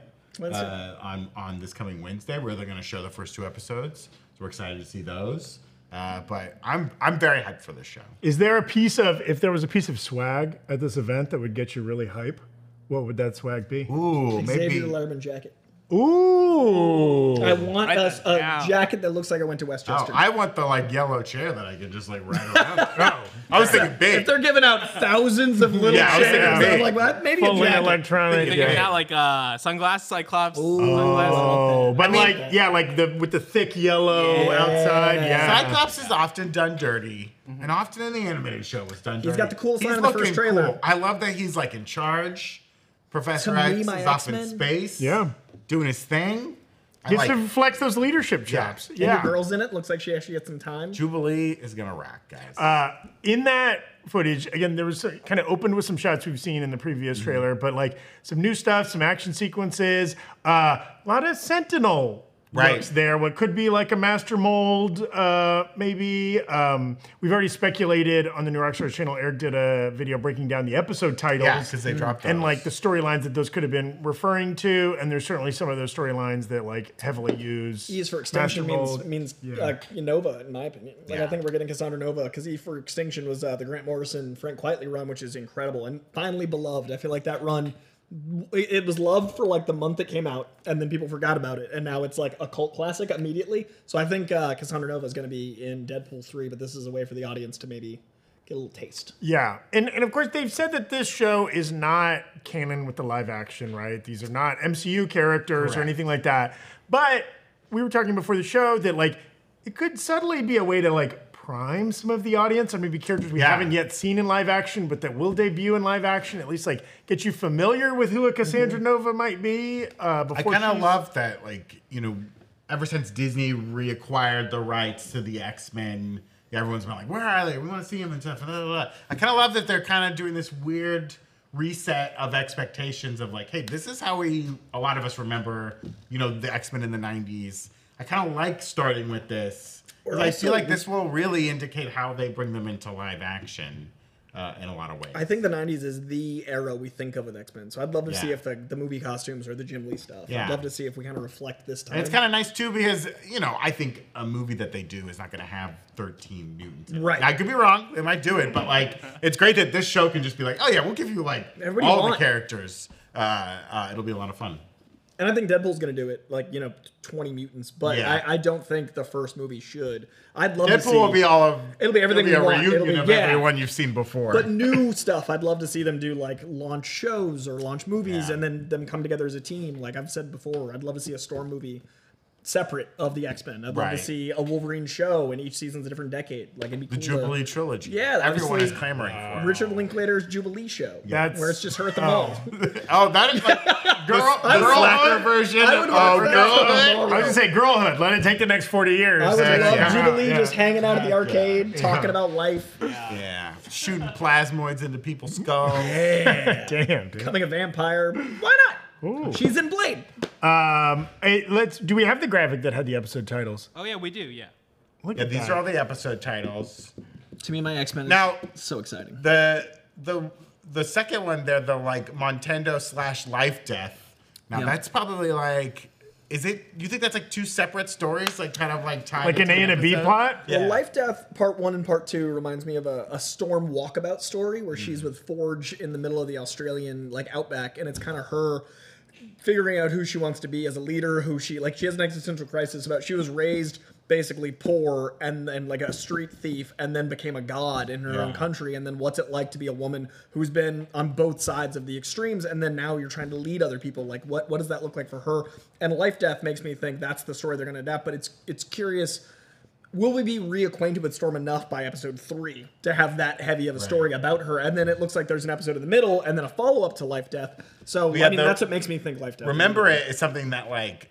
on this coming Wednesday where they're going to show the first 2 episodes. So we're excited to see those. But I'm very hyped for this show. Is there if there was a piece of swag at this event that would get you really hype, what would that swag be? Ooh, Xavier maybe. Letterman jacket. Ooh. I want a jacket that looks like I went to Westchester. I want the like yellow chair that I can just like ride around. I was thinking big. If they're giving out thousands of little I was thinking chairs, big. I'm like, what? Maybe Fully a jacket. electronic. They got like sunglasses, Cyclops. Oh, but with the thick yellow outside. Yeah. Cyclops is often done dirty, and often in the animated show was done dirty. He's got the cool sign He's in the first looking trailer. cool. I love that he's like in charge. Professor To me, X is my off in X-Men. space. Yeah. Doing his thing. Gets to flex those leadership chops. And the girl's in it. Looks like she actually gets some time. Jubilee is gonna rock, guys. In that footage, again, there was kind of opened with some shots we've seen in the previous trailer, but like some new stuff, some action sequences, a lot of Sentinel looks there. What could be like a master mold, maybe. We've already speculated on the New Rockstars channel. Eric did a video breaking down the episode titles. Yeah, because they dropped those. And like the storylines that those could have been referring to, and there's certainly some of those storylines that like heavily use. E is for Extinction Master means Mold. Nova, in my opinion. Like I think we're getting Cassandra Nova because E for Extinction was the Grant Morrison, Frank Quitely run, which is incredible and finally beloved. I feel like that run, it was loved for like the month it came out, and then people forgot about it, and now it's like a cult classic immediately. So I think Cassandra Nova is going to be in Deadpool 3, but this is a way for the audience to maybe get a little taste. Yeah, and of course they've said that this show is not canon with the live action, right? These are not MCU characters or anything like that. But we were talking before the show that like it could subtly be a way to like prime some of the audience, or maybe characters we haven't yet seen in live action, but that will debut in live action. At least like get you familiar with who a Cassandra Nova might be. I kind of love that, like, you know, ever since Disney reacquired the rights to the X-Men, everyone's been like, where are they? We want to see them and stuff. Blah, blah, blah. I kind of love that they're kind of doing this weird reset of expectations of like, hey, this is how a lot of us remember, you know, the X-Men in the 90s. I kind of like starting with this. I feel like this will really indicate how they bring them into live action in a lot of ways. I think the 90s is the era we think of with X-Men. So I'd love to see if the movie costumes or the Jim Lee stuff. I'd love to see if we kind of reflect this time. And it's kind of nice too because, you know, I think a movie that they do is not going to have 13 mutants. Right. I could be wrong. They might do it. But, like, it's great that this show can just be like, oh, yeah, we'll give you, like, all the characters. It'll be a lot of fun. And I think Deadpool's going to do it, like, you know, 20 mutants. But I don't think the first movie should. I'd love to see... Deadpool will be all of... It'll be everything we want. It'll be a reunion of everyone you've seen before. But new stuff, I'd love to see them do, like, launch shows or launch movies and then them come together as a team. Like I've said before, I'd love to see a Storm movie separate of the X-Men. I'd love to see a Wolverine show, and each season's a different decade. Like, it'd be cool. The Jubilee trilogy. Yeah, everyone is clamoring for. Richard Linklater's Jubilee show, where it's just her at the mall. That is like girlhood version. Girlhood. I was gonna say Girlhood. Let it take the next 40 years. I would love Jubilee just hanging out at the arcade, talking about life. Yeah, shooting plasmoids into people's skulls. Yeah, damn. Dude. Becoming a vampire. Why not? Ooh. She's in Blade. Hey, do we have the graphic that had the episode titles? Oh yeah, we do. Yeah. Look at these are all the episode titles. To me, my X-Men now is so exciting. The second one, they're the like Montendo / Life Death. Now that's probably like, is it? You think that's like two separate stories, like kind of like tied? Like an A and a B plot? Yeah. Well, Life Death Part 1 and Part 2 reminds me of a Storm walkabout story where she's with Forge in the middle of the Australian like outback, and it's kind of her figuring out who she wants to be as a leader, who she has an existential crisis about. She was raised basically poor and like a street thief, and then became a god in her own country. And then what's it like to be a woman who's been on both sides of the extremes, and then now you're trying to lead other people? Like what does that look like for her? And Life Death makes me think that's the story they're going to adapt. But it's curious. Will we be reacquainted with Storm enough by episode 3 to have that heavy of a story about her? And then it looks like there's an episode in the middle and then a follow-up to Life Death. So, I mean, that's what makes me think Life Death. Remember It is something that, like,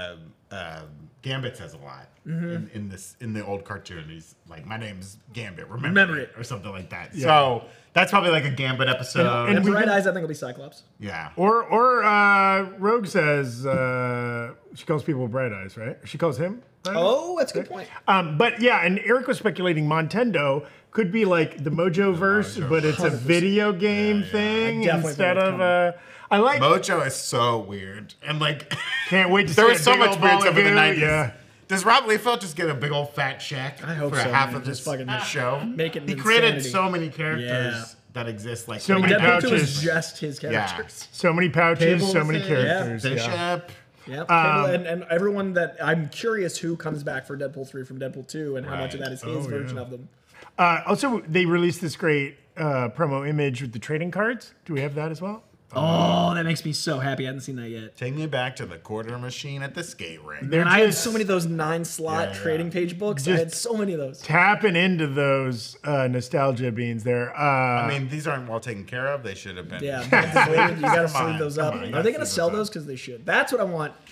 Gambit says a lot in the old cartoon. He's like, my name's Gambit. Remember it. Or something like that. Yeah. So that's probably like a Gambit episode. And Bright Eyes, I think, will be Cyclops. Yeah. Or Rogue says she calls people Bright Eyes, right? She calls him Bright Eyes? Oh, that's a good point. But yeah, and Eric was speculating Montendo could be like the Mojo verse, but it's a video game thing instead of I like Mojo is so weird, and like can't wait to there see was so much weird stuff in the 90s. Yeah. Does Rob Liefeld just get a big old fat check I hope for so, half man. of this Just fucking show? Make it He insanity. created so many characters that exist, like so many Deadpool 2 is pouches, just his characters. so many pouches, Cable's so many in, characters. Bishop. Yeah, and everyone that I'm curious who comes back for Deadpool 3 from Deadpool 2 and how much of that is his version of them. Also, they released this great promo image with the trading cards. Do we have that as well? Oh, that makes me so happy. I hadn't seen that yet. Take me back to the quarter machine at the skate rink. Man, I had so many of those 9-slot trading page books. I had so many of those. Tapping into those nostalgia beans there. I mean, these aren't well taken care of. They should have been. Yeah, you got to sleeve those up. Are they going to sell those? Because they should. That's what I want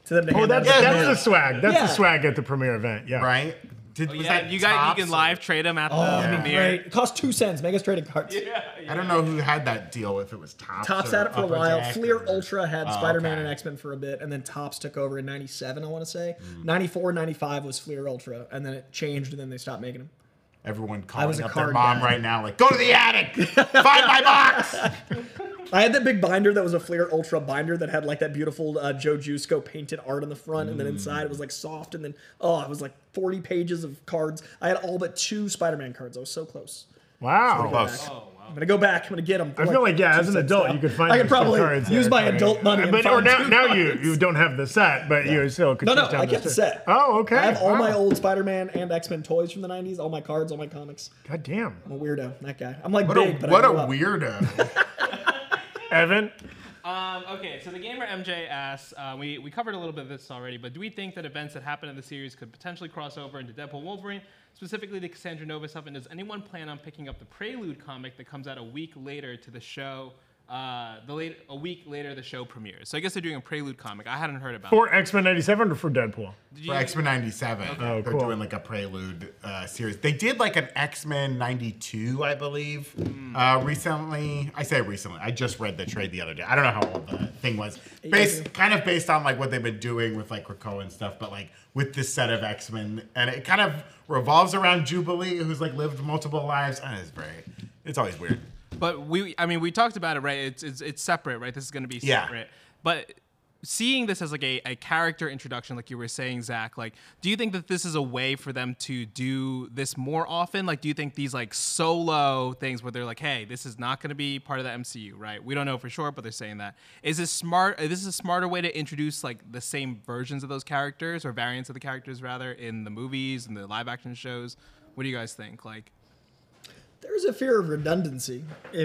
to them to Oh, hand that's out. the swag. That's Yeah. the swag at the premiere event. Yeah. Right? Was Yeah, that you Topps can or- live trade them at the That'd be premiere. great. It costs 2 cents. Make us trading cards. I don't know who had that deal, if it was Topps. Topps or had it for a Upper while. Deck Fleer or- Ultra had Oh, Spider-Man okay. and X-Men for a bit, and then Topps took over in 97, I want to say. 94, 95 was Fleer Ultra, and then it changed, and then they stopped making them. Everyone was calling a up their card mom guy. right now, like, go to the attic! Find my box! I had that big binder that was a Fleer Ultra binder that had like that beautiful Joe Jusko painted art on the front, and then inside it was like soft, and then it was like 40 pages of cards. I had all but 2 Spider-Man cards. I was so close. Wow. Close. I'm gonna go back. I'm gonna get them. I feel like, as an adult, you could find I could those probably cards use there, my but- adult money. And But or find now, 2 now cards. you don't have the set, but you still could. No, chase down I kept the set. Oh, okay. I have all Wow. my old Spider-Man and X-Men toys from the 90s, all my cards, all my comics. God damn. I'm a weirdo, that guy. I'm like What big, a, but what I a grew up. weirdo. Evan. Okay, so the gamer MJ asks, we covered a little bit of this already, but do we think that events that happen in the series could potentially cross over into Deadpool Wolverine, specifically the Cassandra Nova stuff? And does anyone plan on picking up the Prelude comic that comes out a week later to the show? A week later, the show premieres. So I guess they're doing a Prelude comic. I hadn't heard about it. For X-Men 97 or for Deadpool? For X-Men 97. Oh, They're cool. doing like a prelude series. They did like an X-Men 92, I believe, recently. I say recently. I just read the trade the other day. I don't know how old the thing was. Kind of based on like what they've been doing with like Krakoa and stuff, but like with this set of X-Men. And it kind of revolves around Jubilee, who's like lived multiple lives. It's always weird. But we talked about it, right? It's separate, right? This is going to be Yeah. separate. But seeing this as like a character introduction, like you were saying, Zach, like, do you think that this is a way for them to do this more often? Like, do you think these like solo things where they're like, hey, this is not going to be part of the MCU, right? We don't know for sure, but they're saying that. Is this smart? This is a smarter way to introduce like the same versions of those characters or variants of the characters rather in the movies and the live action shows? What do you guys think? Like, There's a fear of redundancy.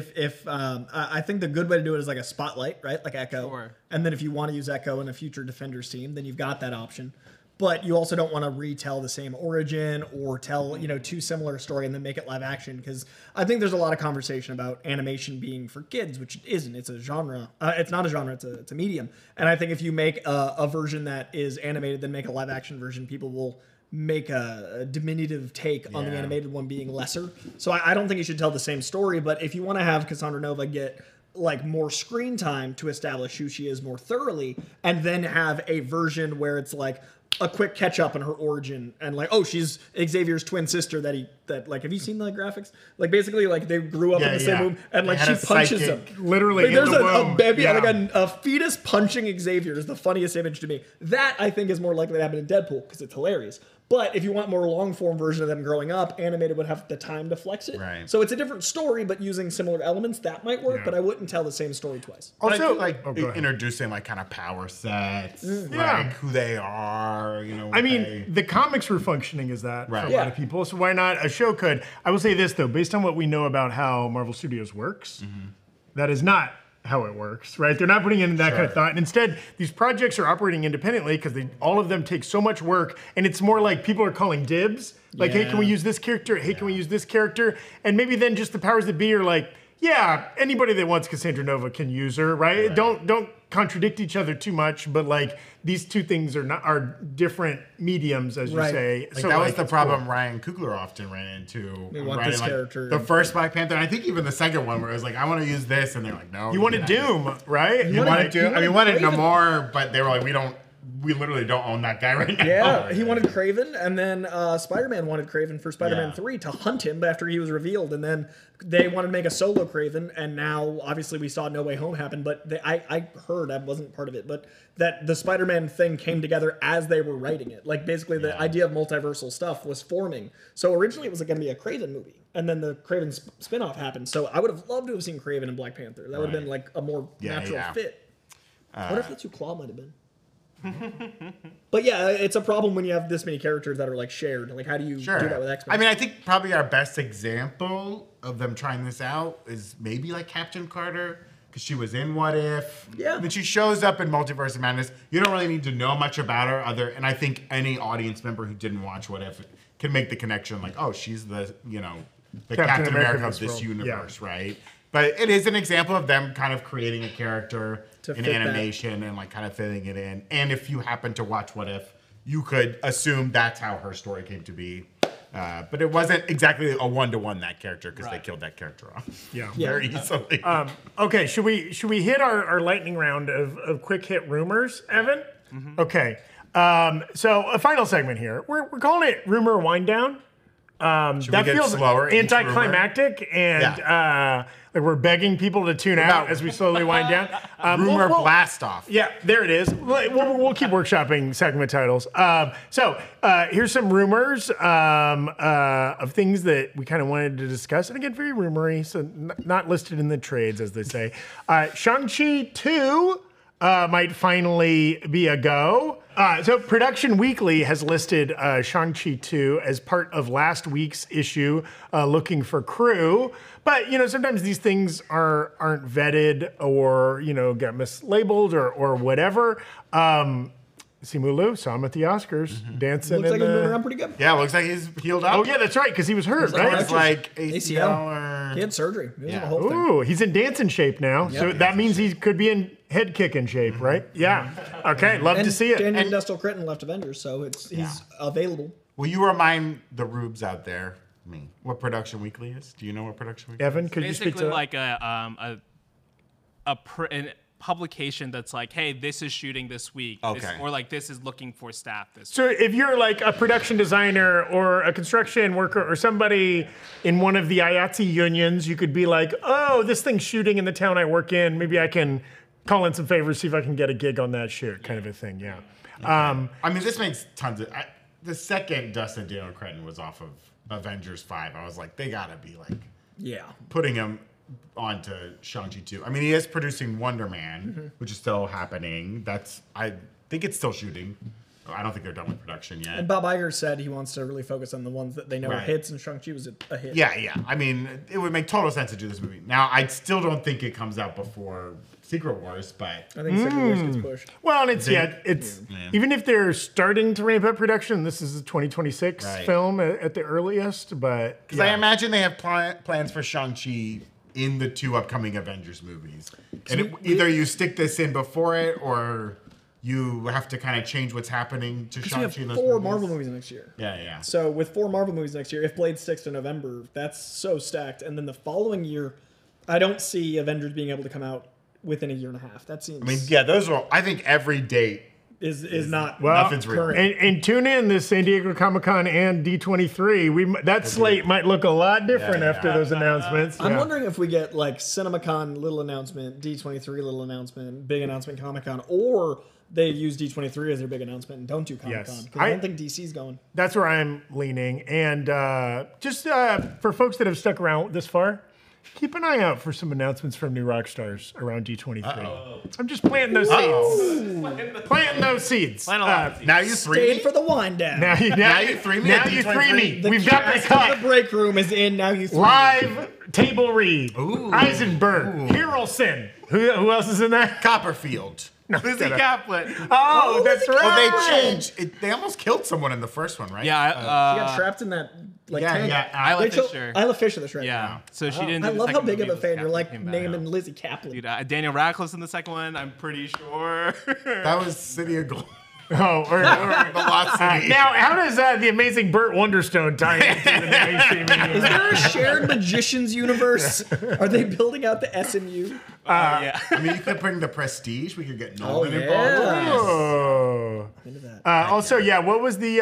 I think the good way to do it is like a spotlight, right? Like Echo. Sure. And then if you want to use Echo in a future Defenders team, then you've got that option. But you also don't want to retell the same origin or tell, too similar a story and then make it live action. Because I think there's a lot of conversation about animation being for kids, which it isn't. It's a genre. It's not a genre. It's a medium. And I think if you make a version that is animated, then make a live action version, people will make a diminutive take on the animated one being lesser. So I don't think you should tell the same story, but if you want to have Cassandra Nova get like more screen time to establish who she is more thoroughly, and then have a version where it's like a quick catch up on her origin and like, oh, she's Xavier's twin sister that have you seen the graphics? Like basically like they grew up in the same womb and like They she had a punches psychic him. Literally Like, in there's the a womb. baby, Yeah. like a fetus punching Xavier is the funniest image to me. That I think is more likely to happen in Deadpool because it's hilarious. But if you want more long form version of them growing up, animated would have the time to flex it. Right. So it's a different story, but using similar elements, that might work. Yeah. But I wouldn't tell the same story twice. But I Also, feel like go ahead. introducing like kind of power sets, Yeah. like who they are, what I mean, they- the comics were functioning as that Right. for a Yeah. lot of people. So why not a show could? I will say this though, based on what we know about how Marvel Studios works, that is not how it works, right? They're not putting in that kind of thought. And instead, these projects are operating independently because all of them take so much work. And it's more like people are calling dibs. Like, hey, can we use this character? Hey, can we use this character? And maybe then just the powers that be are like, yeah, anybody that wants Cassandra Nova can use her, right? Don't contradict each other too much, but like these two things are different mediums, as you Right. say. Like that was the problem Ryan Coogler often ran into. They want writing, this like, character. The first Black Panther, and I think even the second one, where it was like, I want to use this, and they're like, no. You wanted can't. Doom, right? You wanted Doom. I mean, wanted Craven. Namor, but they were like, we literally don't own that guy right now. Yeah, he wanted Craven, and then Spider-Man wanted Craven for Spider-Man Yeah. 3 to hunt him after he was revealed, and then they wanted to make a solo Craven, and now obviously we saw No Way Home happen, but I heard, I wasn't part of it, but that the Spider-Man thing came together as they were writing it. Like basically the idea of multiversal stuff was forming. So originally it was going to be a Craven movie, and then the Craven spinoff happened. So I would have loved to have seen Craven and Black Panther. That would have been like a more natural fit. What if that's who Claw might have been? But yeah, it's a problem when you have this many characters that are like shared. Like, how do you do that with X-Men? I mean, I think probably our best example of them trying this out is maybe like Captain Carter, because she was in What If. Yeah. And then she shows up in Multiverse of Madness. You don't really need to know much about her, and I think any audience member who didn't watch What If can make the connection, like, oh, she's the Captain America of this world. universe, right? But it is an example of them kind of creating a character To in fit that. animation and like kind of filling it in. And if you happen to watch What If, you could assume that's how her story came to be. But it wasn't exactly a one-to-one that character because they killed that character off. Yeah. Very easily. Okay, should we hit our lightning round of quick hit rumors, Evan? Okay. So a final segment here. We're calling it rumor wind down. Should That we get feels slower each anticlimactic, and like we're begging people to tune out as we slowly wind down. Rumor blast off. Yeah, there it is. We'll keep workshopping segment titles. So here's some rumors of things that we kind of wanted to discuss. And again, very rumory, so not listed in the trades, as they say. Shang-Chi 2 might finally be a go. So Production Weekly has listed Shang-Chi 2 as part of last week's issue, looking for crew. But, sometimes these things aren't vetted or, get mislabeled or whatever. Simu Liu, saw him at the Oscars, dancing. Looks like he's moving around pretty good. Yeah, looks like he's healed up. Oh, yeah, that's right, because he was hurt, like right? It's like ACL or... He had surgery. It was Yeah. a whole thing. Ooh, he's in dancing shape now. So that means he could be in head kicking shape, right? Yeah. Okay, love And to see it. Daniel Nestle Critton left Avengers, so he's available. Will you remind the rubes out there, me, what Production Weekly is? Do you know what Production Weekly Evan, could you speak Basically, to like a publication that's like, hey, this is shooting this week, Okay. or like this is looking for staff this week. So if you're like a production designer or a construction worker or somebody in one of the IATSE unions, you could be like, oh, this thing's shooting in the town I work in. Maybe I can call in some favors, see if I can get a gig on that shoot, kind of a thing. Yeah. I mean, this makes tons of... the second Dustin Daniel Cretton was off of Avengers 5, I was like, they gotta be like putting him onto Shang-Chi 2. I mean, he is producing Wonder Man, which is still happening. I think it's still shooting. I don't think they're done with production yet. And Bob Iger said he wants to really focus on the ones that they know are Right. hits, and Shang-Chi was a hit. Yeah. I mean, it would make total sense to do this movie. Now, I still don't think it comes out before Secret Wars, but I think Secret Wars gets pushed. Well, and it's even if they're starting to ramp up production, this is a 2026 Right. film at the earliest. But because I imagine they have plans for Shang-Chi in the 2 upcoming Avengers movies. And either you stick this in before it, or you have to kind of change what's happening to We Shang-Chi have in those 4 movies. Marvel movies next year. Yeah. So with 4 Marvel movies next year, if Blade sticks to November, that's so stacked. And then the following year, I don't see Avengers being able to come out within a year and a half. That seems I mean, yeah, those are. I think every date. is not Nothing's real. current. and tune in this San Diego Comic-Con and D23. That slate might look a lot different after those announcements. I'm Yeah. wondering if we get like CinemaCon little announcement, D23 little announcement, big announcement Comic-Con, or they use D23 as their big announcement and don't do Comic-Con. Yes. Because I don't think DC's going. That's where I'm leaning. And just for folks that have stuck around this far, keep an eye out for some announcements from new rock stars around D23. I'm just planting those seeds. Planting those seeds. Plant a lot of seeds. Now you three Stayed me? for the wind down. Now you three me Now at you D23. three me. The We've got the cast cut. of the break room is in. Now you three. Live table read. Eisenberg. Harrelson. Who else is in that? Copperfield. Lizzie Kaplan. Oh, that's right. Oh, they changed. They almost killed someone in the first one, right? Yeah, She got trapped in that tank. Isla Rachel- Fisher. Isla Fisher, that's right. Yeah, so she didn't. I do the love how second big of movie, a fan Lizzie you're like Kaplan came back. naming Lizzie Kaplan. Dude, Daniel Radcliffe's in the second one. I'm pretty sure. That was City of Gold. Oh, or The Lost City. now, how does the amazing Burt Wonderstone tie into the mainstream? Is there a shared magicians universe? Are they building out the SMU? Yeah. I mean, you could bring the Prestige. We could get Nolan yeah. involved. Oh. Into that. Also, yeah, what was the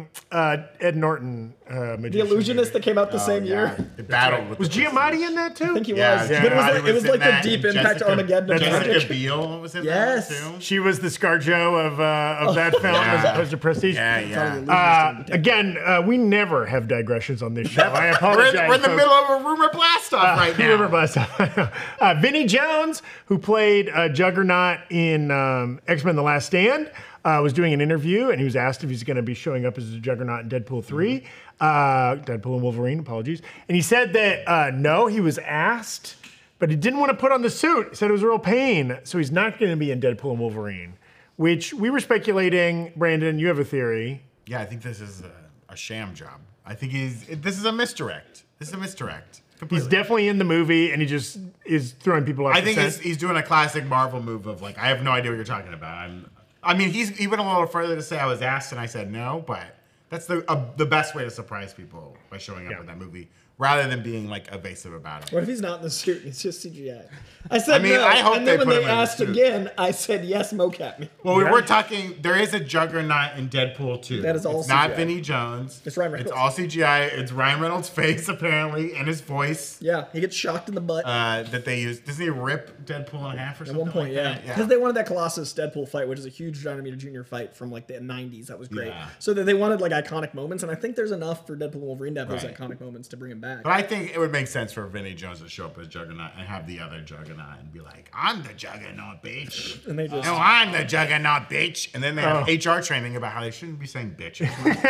Ed Norton magician? The Illusionist that came out the same year. It battled with Was the Giamatti in that too? I think he Yeah, was. yeah. But it was in like the that. Deep Impact Jessica- Armageddon of Jessica magic. Biel was in Yes. that too. She was the ScarJo of that film as opposed to Prestige. Yeah. Again, we never have digressions on this show. I We're apologize. in the folks. middle of a rumor blast off right now. Rumor blast. Vinnie Jones, who played Juggernaut in X-Men: The Last Stand, was doing an interview, and he was asked if he's going to be showing up as a Juggernaut in Deadpool 3. Deadpool and Wolverine, apologies. And he said that no, he was asked, but he didn't want to put on the suit. He said it was a real pain, so he's not going to be in Deadpool and Wolverine, which we were speculating. Brandon, you have a theory. Yeah, I think this is a sham job. I think this is a misdirect. This is a misdirect. He's definitely in the movie, and he just is throwing people off. I think the scent. he's doing a classic Marvel move of like, I have no idea what you're talking about. I mean, he went a little further to say I was asked and I said no, but that's the best way to surprise people by showing up in that movie, rather than being like evasive about it. What if he's not in the suit and it's just CGI? I said no, I hope and they then when put him they in the asked suit. again, I said yes, mocap me. Well, we were talking. There is a Juggernaut in Deadpool 2. That is all It's not CGI. Vinnie Jones. It's Ryan Reynolds. It's all CGI. It's Ryan Reynolds' face apparently and his voice Yeah, he gets shocked in the butt that they use. Doesn't he rip Deadpool in half or at something? one point. like Yeah, that? because they wanted that Colossus Deadpool fight, which is a huge Johnny Romita Jr. fight from like the '90s. That was great. Yeah. So that they wanted like iconic moments, and I think there's enough for Deadpool and Wolverine to have those Right. iconic moments to bring him back. But I think it would make sense for Vinnie Jones to show up as Juggernaut and have the other Juggernaut and be like, "I'm the Juggernaut, bitch." And they just No, I'm the Juggernaut, bitch. And then they have HR training about how they shouldn't be saying bitch.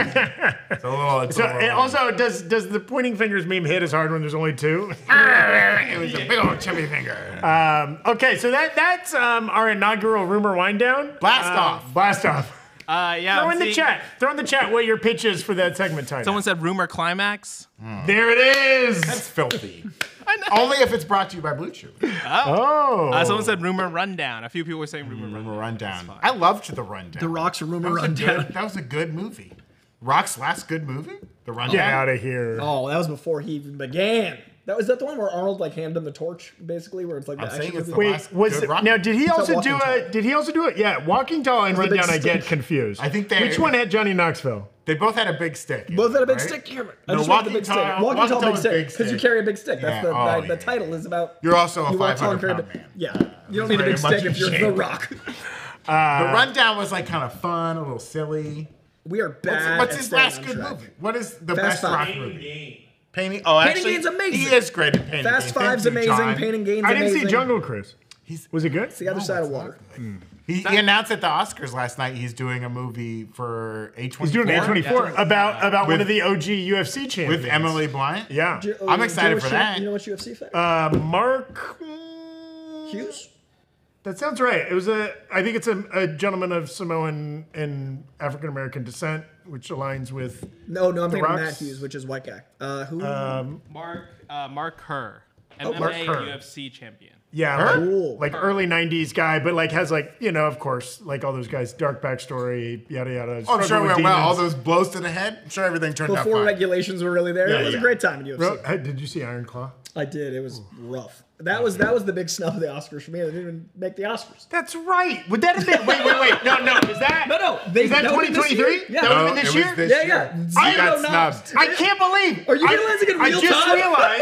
It's a little. It's So, a little and also, does the pointing fingers meme hit as hard when there's only two? it was a big old chubby finger. Okay, so that's our inaugural rumor wind down. Blast off. Blast off. Yeah. Throw I'm in the seeing- chat. Throw in the chat what your pitch is for that segment title. Someone said rumor climax. There it is. That's filthy. Only if it's brought to you by Blue Chew. Oh. Someone said rumor rundown. A few people were saying rumor rundown. Rundown. I loved the Rundown. The Rock's rumor That was a rundown. good- That was a good movie. Rock's last good movie? The Rundown? Get out of here. Oh, that was before he even began. Is that the one where Arnold like handed him the torch, basically, where it's like I'm the saying action it's movie? the Wait, last was good it, Rock. now did he also Walking do Tall. Did he also do it? Yeah, Walking Tall and The big Rundown. I get stick. confused. I think they- Which one had Johnny Knoxville? They both had a big stick. Both had a big right? stick. Damn it. I No, just want the Walking big stick. Tall- Walking Walking Tall, Tall big is stick. big Because you stick. carry a big stick. That's Yeah. Oh, the yeah. title is about. You're also a you walk tall and 500 carry a pound big. man. Yeah. You don't need a Very big much stick if you're in The shape. Rock. The Rundown was like kind of fun, a little silly. We are bad. What's at his staying last on good track. movie? What is the Fast best Five. Rock movie? Painting. Oh, Painting actually, Game's amazing. He is great at Painting Fast Game. Five's Thank you, amazing. John. Painting Game's I didn't amazing. see Jungle Cruise. Was it good? It's the other side of water. He announced at the Oscars last night he's doing a movie for A24. He's doing A24 about one With- of the OG UFC champions. with Emily Blunt. Yeah. I'm excited you know for what that. You know what UFC fight? Mark. Hughes? That sounds right. It was I think it's a gentleman of Samoan and African American descent, which aligns with. No, I'm thinking of Rock's- Matt Hughes, which is white guy. Who? Mark Kerr, Mark MMA Kerr. UFC champion. Yeah, Cool. like early '90s guy, but like has like of course, like all those guys, dark backstory, yada yada. Oh, I'm sure struggle it with went well. All demons. those blows to the head. I'm sure everything turned out Before fine. regulations were really there. Yeah, it was yeah. a great time in UFC. Hey, did you see Iron Claw? I did. It was rough. That was the big snub of the Oscars for me. They didn't even make the Oscars. That's right. Would that have been? Wait. No. Is that? No. Is that would've been this 2023? year. Yeah. That would have No, been this it was year. this Yeah, year. yeah. I Zero got knobs. snubbed. I can't believe. Are you realizing in real I just time? realized.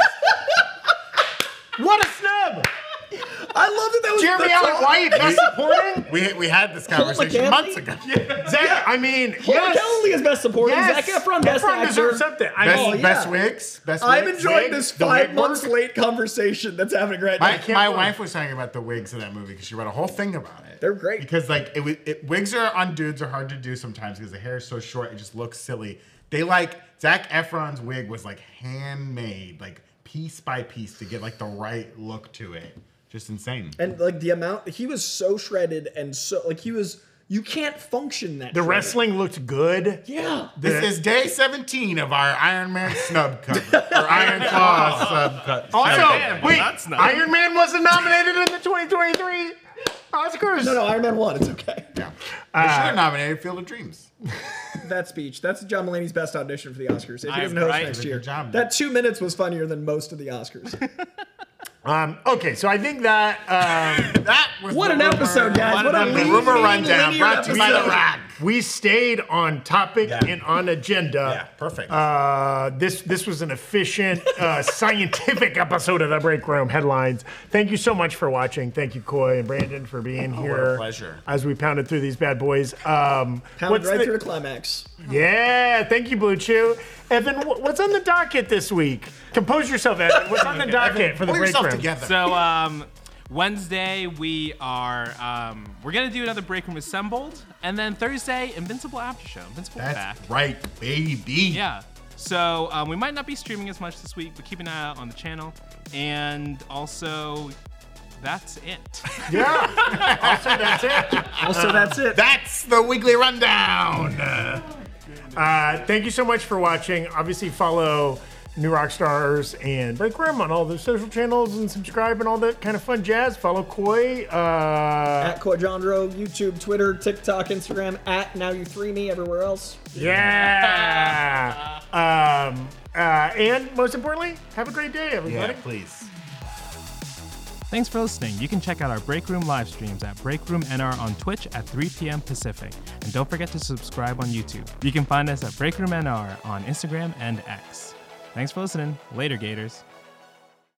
What a snub! I love that was Jeremy the Allen top. White, best supporting. We had this conversation McCann? months ago. Zach, I mean, Paul yes. McKelvey is best supporting. Yes. Zac Efron, best Efron actor. deserves something. I Best, mean, yeah. best wigs. Best I'm wigs. enjoying Wig, this the 5 wig months work. late conversation that's happening right now. My believe- wife was talking about the wigs in that movie because she read a whole thing about it. They're great. Because like wigs on dudes are hard to do sometimes because the hair is so short it just looks silly. They Zac Efron's wig was like handmade, like piece by piece to get like the right look to it. Just insane. And like the amount he was so shredded and so like you can't function that the shredded. wrestling looked good. Yeah. This is day 17 of our Iron Man snub cover. Or Iron Claw snub cover. Also, Man, wait, that's not- Iron Man wasn't nominated in the 2023 Oscars. No, Iron Man 1. It's okay. Yeah. They should have nominated Field of Dreams. That speech. That's John Mulaney's best audition for the Oscars. If he I'm doesn't host right. next Good year. job. That 2 minutes was funnier than most of the Oscars. Okay, so I think that That was What the an rumor- episode, guys. What a the lean, rumor lean, rundown linear brought to you by The episode. Rock. we stayed on topic and on agenda. Yeah, perfect. This was an efficient, scientific episode of The Break Room Headlines. Thank you so much for watching. Thank you, Coy and Brandon, for being here. pleasure. As we pounded through these bad boys. Pounded What's right the- through the climax. Yeah, thank you, Blue Chew. Evan, what's on the docket this week? Compose yourself, Evan. What's on the docket for the Pull break yourself room? together. So Wednesday we are we're gonna do another Break Room Assembled, and then Thursday Invincible After Show. Invincible That's back. right, baby. Yeah. So we might not be streaming as much this week, but keep an eye out on the channel. And also, that's it. Yeah. Also, that's it. Also, that's it. That's the weekly rundown. Thank you so much for watching. Obviously, follow New Rockstars and Break Room on all the social channels and subscribe and all that kind of fun jazz. Follow Coy. At Coyjandro, YouTube, Twitter, TikTok, Instagram, at NowYou3Me, everywhere else. Yeah. And most importantly, have a great day, everybody. Yeah, please. Thanks for listening. You can check out our Break Room live streams at Break Room NR on Twitch at 3 p.m. Pacific. And don't forget to subscribe on YouTube. You can find us at Break Room NR on Instagram and X. Thanks for listening. Later, Gators.